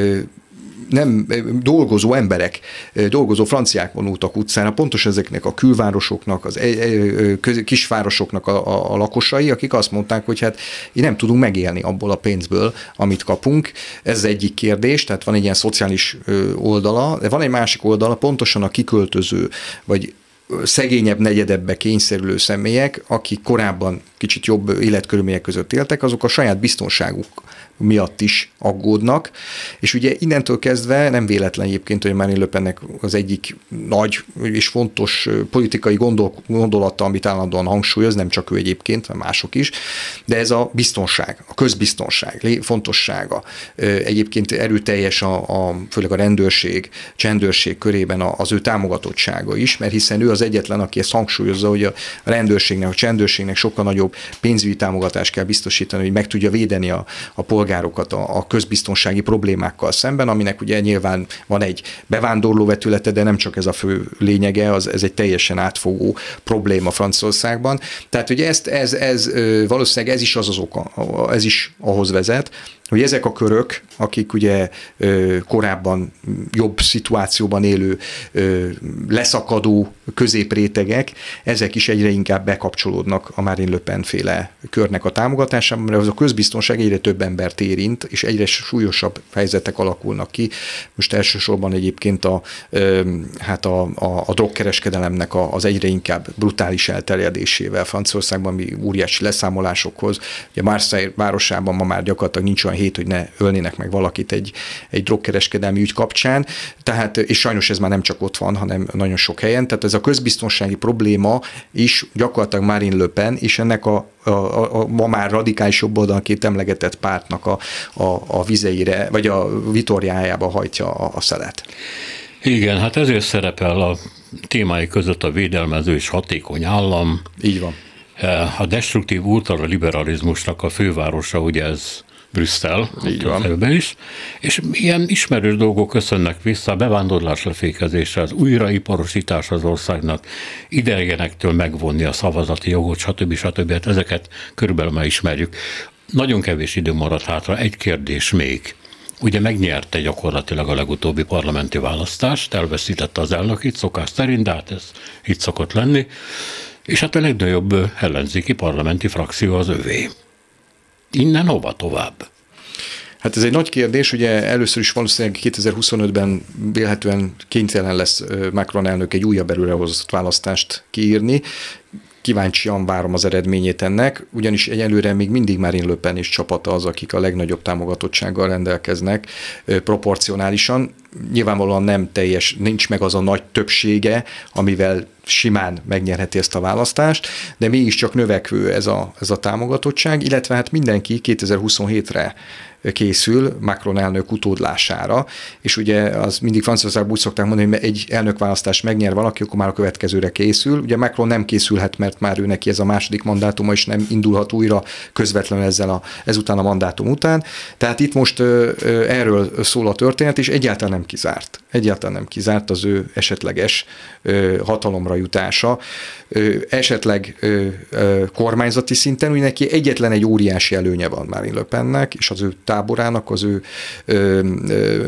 nem dolgozó emberek, dolgozó franciák vonultak utcára, pontosan ezeknek a külvárosoknak, az kisvárosoknak a, a, a lakosai, akik azt mondták, hogy hát így nem tudunk megélni abból a pénzből, amit kapunk. Ez egyik kérdés, tehát van egy ilyen szociális oldala, de van egy másik oldala, pontosan a kiköltöző, vagy szegényebb negyedebbe kényszerülő személyek, akik korábban kicsit jobb életkörülmények között éltek, azok a saját biztonságuk miatt is aggódnak, és ugye innentől kezdve nem véletlen egyébként, hogy Marine Le Pennek az egyik nagy és fontos politikai gondol, gondolata, amit állandóan hangsúlyoz, nem csak ő egyébként, hanem mások is, de ez a biztonság, a közbiztonság fontossága. Egyébként erőteljes a, a főleg a rendőrség, csendőrség körében az ő támogatottsága is, mert hiszen ő az egyetlen, aki ezt hangsúlyozza, hogy a rendőrségnek, a csendőrségnek sokkal nagyobb pénzügyi támogatást kell biztosítani, hogy meg tudja védeni a, a polgárokat a, a közbiztonsági problémákkal szemben, aminek ugye nyilván van egy bevándorló vetülete, de nem csak ez a fő lényege, az, ez egy teljesen átfogó probléma Franciaországban. Tehát ugye ezt, ez, ez valószínűleg ez is az az oka, ez is ahhoz vezet, hogy ezek a körök, akik ugye korábban jobb szituációban élő, leszakadó középrétegek, ezek is egyre inkább bekapcsolódnak a Marine Le Pen féle körnek a támogatásában, mert az a közbiztonság egyre több embert érint, és egyre súlyosabb helyzetek alakulnak ki. Most elsősorban egyébként a, hát a, a, a drogkereskedelemnek az egyre inkább brutális elterjedésével Franciaországban, mi óriási leszámolásokhoz. Ugye Marseille városában ma már gyakorlatilag nincs olyan hét, hogy ne ölnének meg valakit egy, egy drogkereskedelmi ügy kapcsán, tehát, és sajnos ez már nem csak ott van, hanem nagyon sok helyen, tehát ez a közbiztonsági probléma is gyakorlatilag Marine Le Pen, és ennek a, a, a, a ma már radikális jobboldalként emlegetett pártnak a, a, a vizeire, vagy a vitorjájába hajtja a, a szelet. Igen, hát ezért szerepel a témái között a védelmező és hatékony állam. Így van. A destruktív ultraliberalizmusnak a fővárosa, ugye ez Brüsszel, így van. is, és ilyen ismerős dolgok köszönnek vissza, a bevándorlás lefékezésre, az újraiparosítás az országnak, idegenektől megvonni a szavazati jogot, stb. stb. Hát ezeket körülbelül már ismerjük. Nagyon kevés idő maradt hátra, egy kérdés még. Ugye megnyerte gyakorlatilag a legutóbbi parlamenti választást, elveszítette az elnökit szokás szerint, de hát ez így szokott lenni, és hát a legnagyobb ellenzéki parlamenti frakció az övé. Innen hova tovább? Hát ez egy nagy kérdés, ugye először is valószínűleg kétezer-huszonötben vélhetően kénytelen lesz Macron elnök egy újabb előrehozott választást kiírni. Kíváncsian várom az eredményét ennek, ugyanis egyelőre még mindig Marine Le Pen és csapata az, akik a legnagyobb támogatottsággal rendelkeznek proporcionálisan. Nyilvánvalóan nem teljes, nincs meg az a nagy többsége, amivel simán megnyerheti ezt a választást, de mégiscsak növekvő ez a, ez a támogatottság, illetve hát mindenki kétezer-huszonhétre készül Macron elnök utódlására, és ugye az mindig Franciaországban úgy szokták mondani, hogy egy elnökválasztást megnyer valaki, akkor már a következőre készül. Ugye Macron nem készülhet, mert már ő neki ez a második mandátuma, és nem indulhat újra közvetlenül ezzel a, ezután a mandátum után. Tehát itt most ö, ö, erről szól a történet, és egyáltalán nem kizárt. Egyáltalán nem kizárt az ő esetleges ö, hatalomra jutása. Ö, esetleg ö, ö, kormányzati szinten, ugye neki egyetlen egy óriási előnye van Marine Le Pennek, és az ő táborának, az ő ö, ö,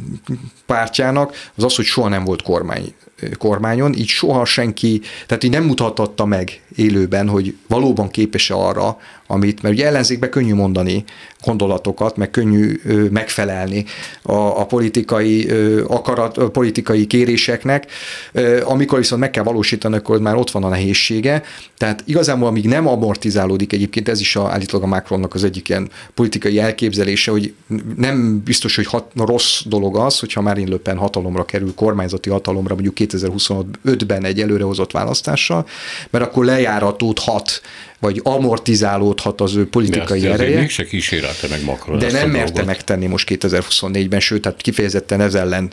pártjának, az az, hogy soha nem volt kormány, kormányon, így soha senki, tehát így nem mutathatta meg élőben, hogy valóban képes-e arra, amit, mert ugye ellenzékben könnyű mondani gondolatokat, meg könnyű ö, megfelelni a, a politikai ö, akarat, a politikai kéréseknek, ö, amikor viszont meg kell valósítani, akkor már ott van a nehézsége. Tehát igazából, amíg nem amortizálódik, egyébként ez is a, állítólag a Macronnak az egyik ilyen politikai elképzelése, hogy nem biztos, hogy hat, rossz dolog az, hogyha Marine Le Pen hatalomra kerül, kormányzati hatalomra, mondjuk kétezer-huszonötben egy előrehozott választással, mert akkor lejáratódhat, vagy amortizálódhat az ő politikai de ereje. Mégse kísérelte meg Macron. De nem merte megtenni most kétezer-huszonnégyben, sőt, tehát kifejezetten ez ellen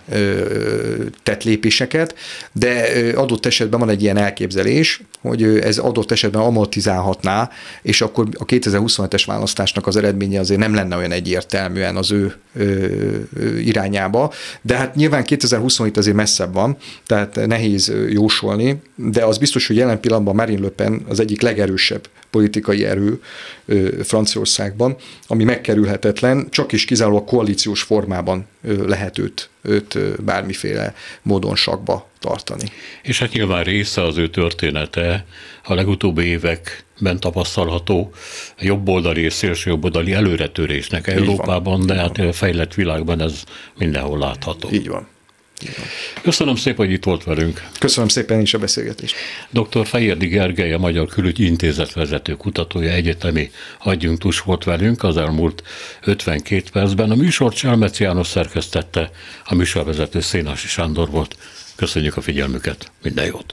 ö, tett lépéseket, de ö, adott esetben van egy ilyen elképzelés, hogy ö, ez adott esetben amortizálhatná, és akkor a kétezer-huszonhetes választásnak az eredménye azért nem lenne olyan egyértelműen az ő ö, ö, irányába, de hát nyilván kétezer-huszonhét azért messzebb van, tehát nehéz jósolni, de az biztos, hogy jelen pillanatban Marine Le Pen az egyik legerősebb politikai erő Franciaországban, ami megkerülhetetlen, csak is kizárólag koalíciós formában lehet őt, őt bármiféle módon sakba tartani. És hát nyilván része az ő története a legutóbbi években tapasztalható jobboldali és szélsőjobboldali előretörésnek Európában, de hát a fejlett világban ez mindenhol látható. Így van. Köszönöm szépen, hogy itt volt velünk. Köszönöm szépen is a beszélgetést. doktor Fejérdi Gergely, a Magyar Külügyi Intézet vezető kutatója, egyetemi adjunktus volt velünk az elmúlt ötvenkét percben. A műsort Cselmeci János szerkesztette, a műsorvezető Szénási Sándor volt. Köszönjük a figyelmüket, minden jót!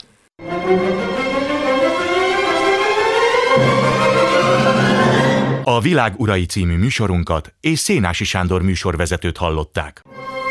A Világ urai című műsorunkat és Szénási Sándor műsorvezetőt hallották.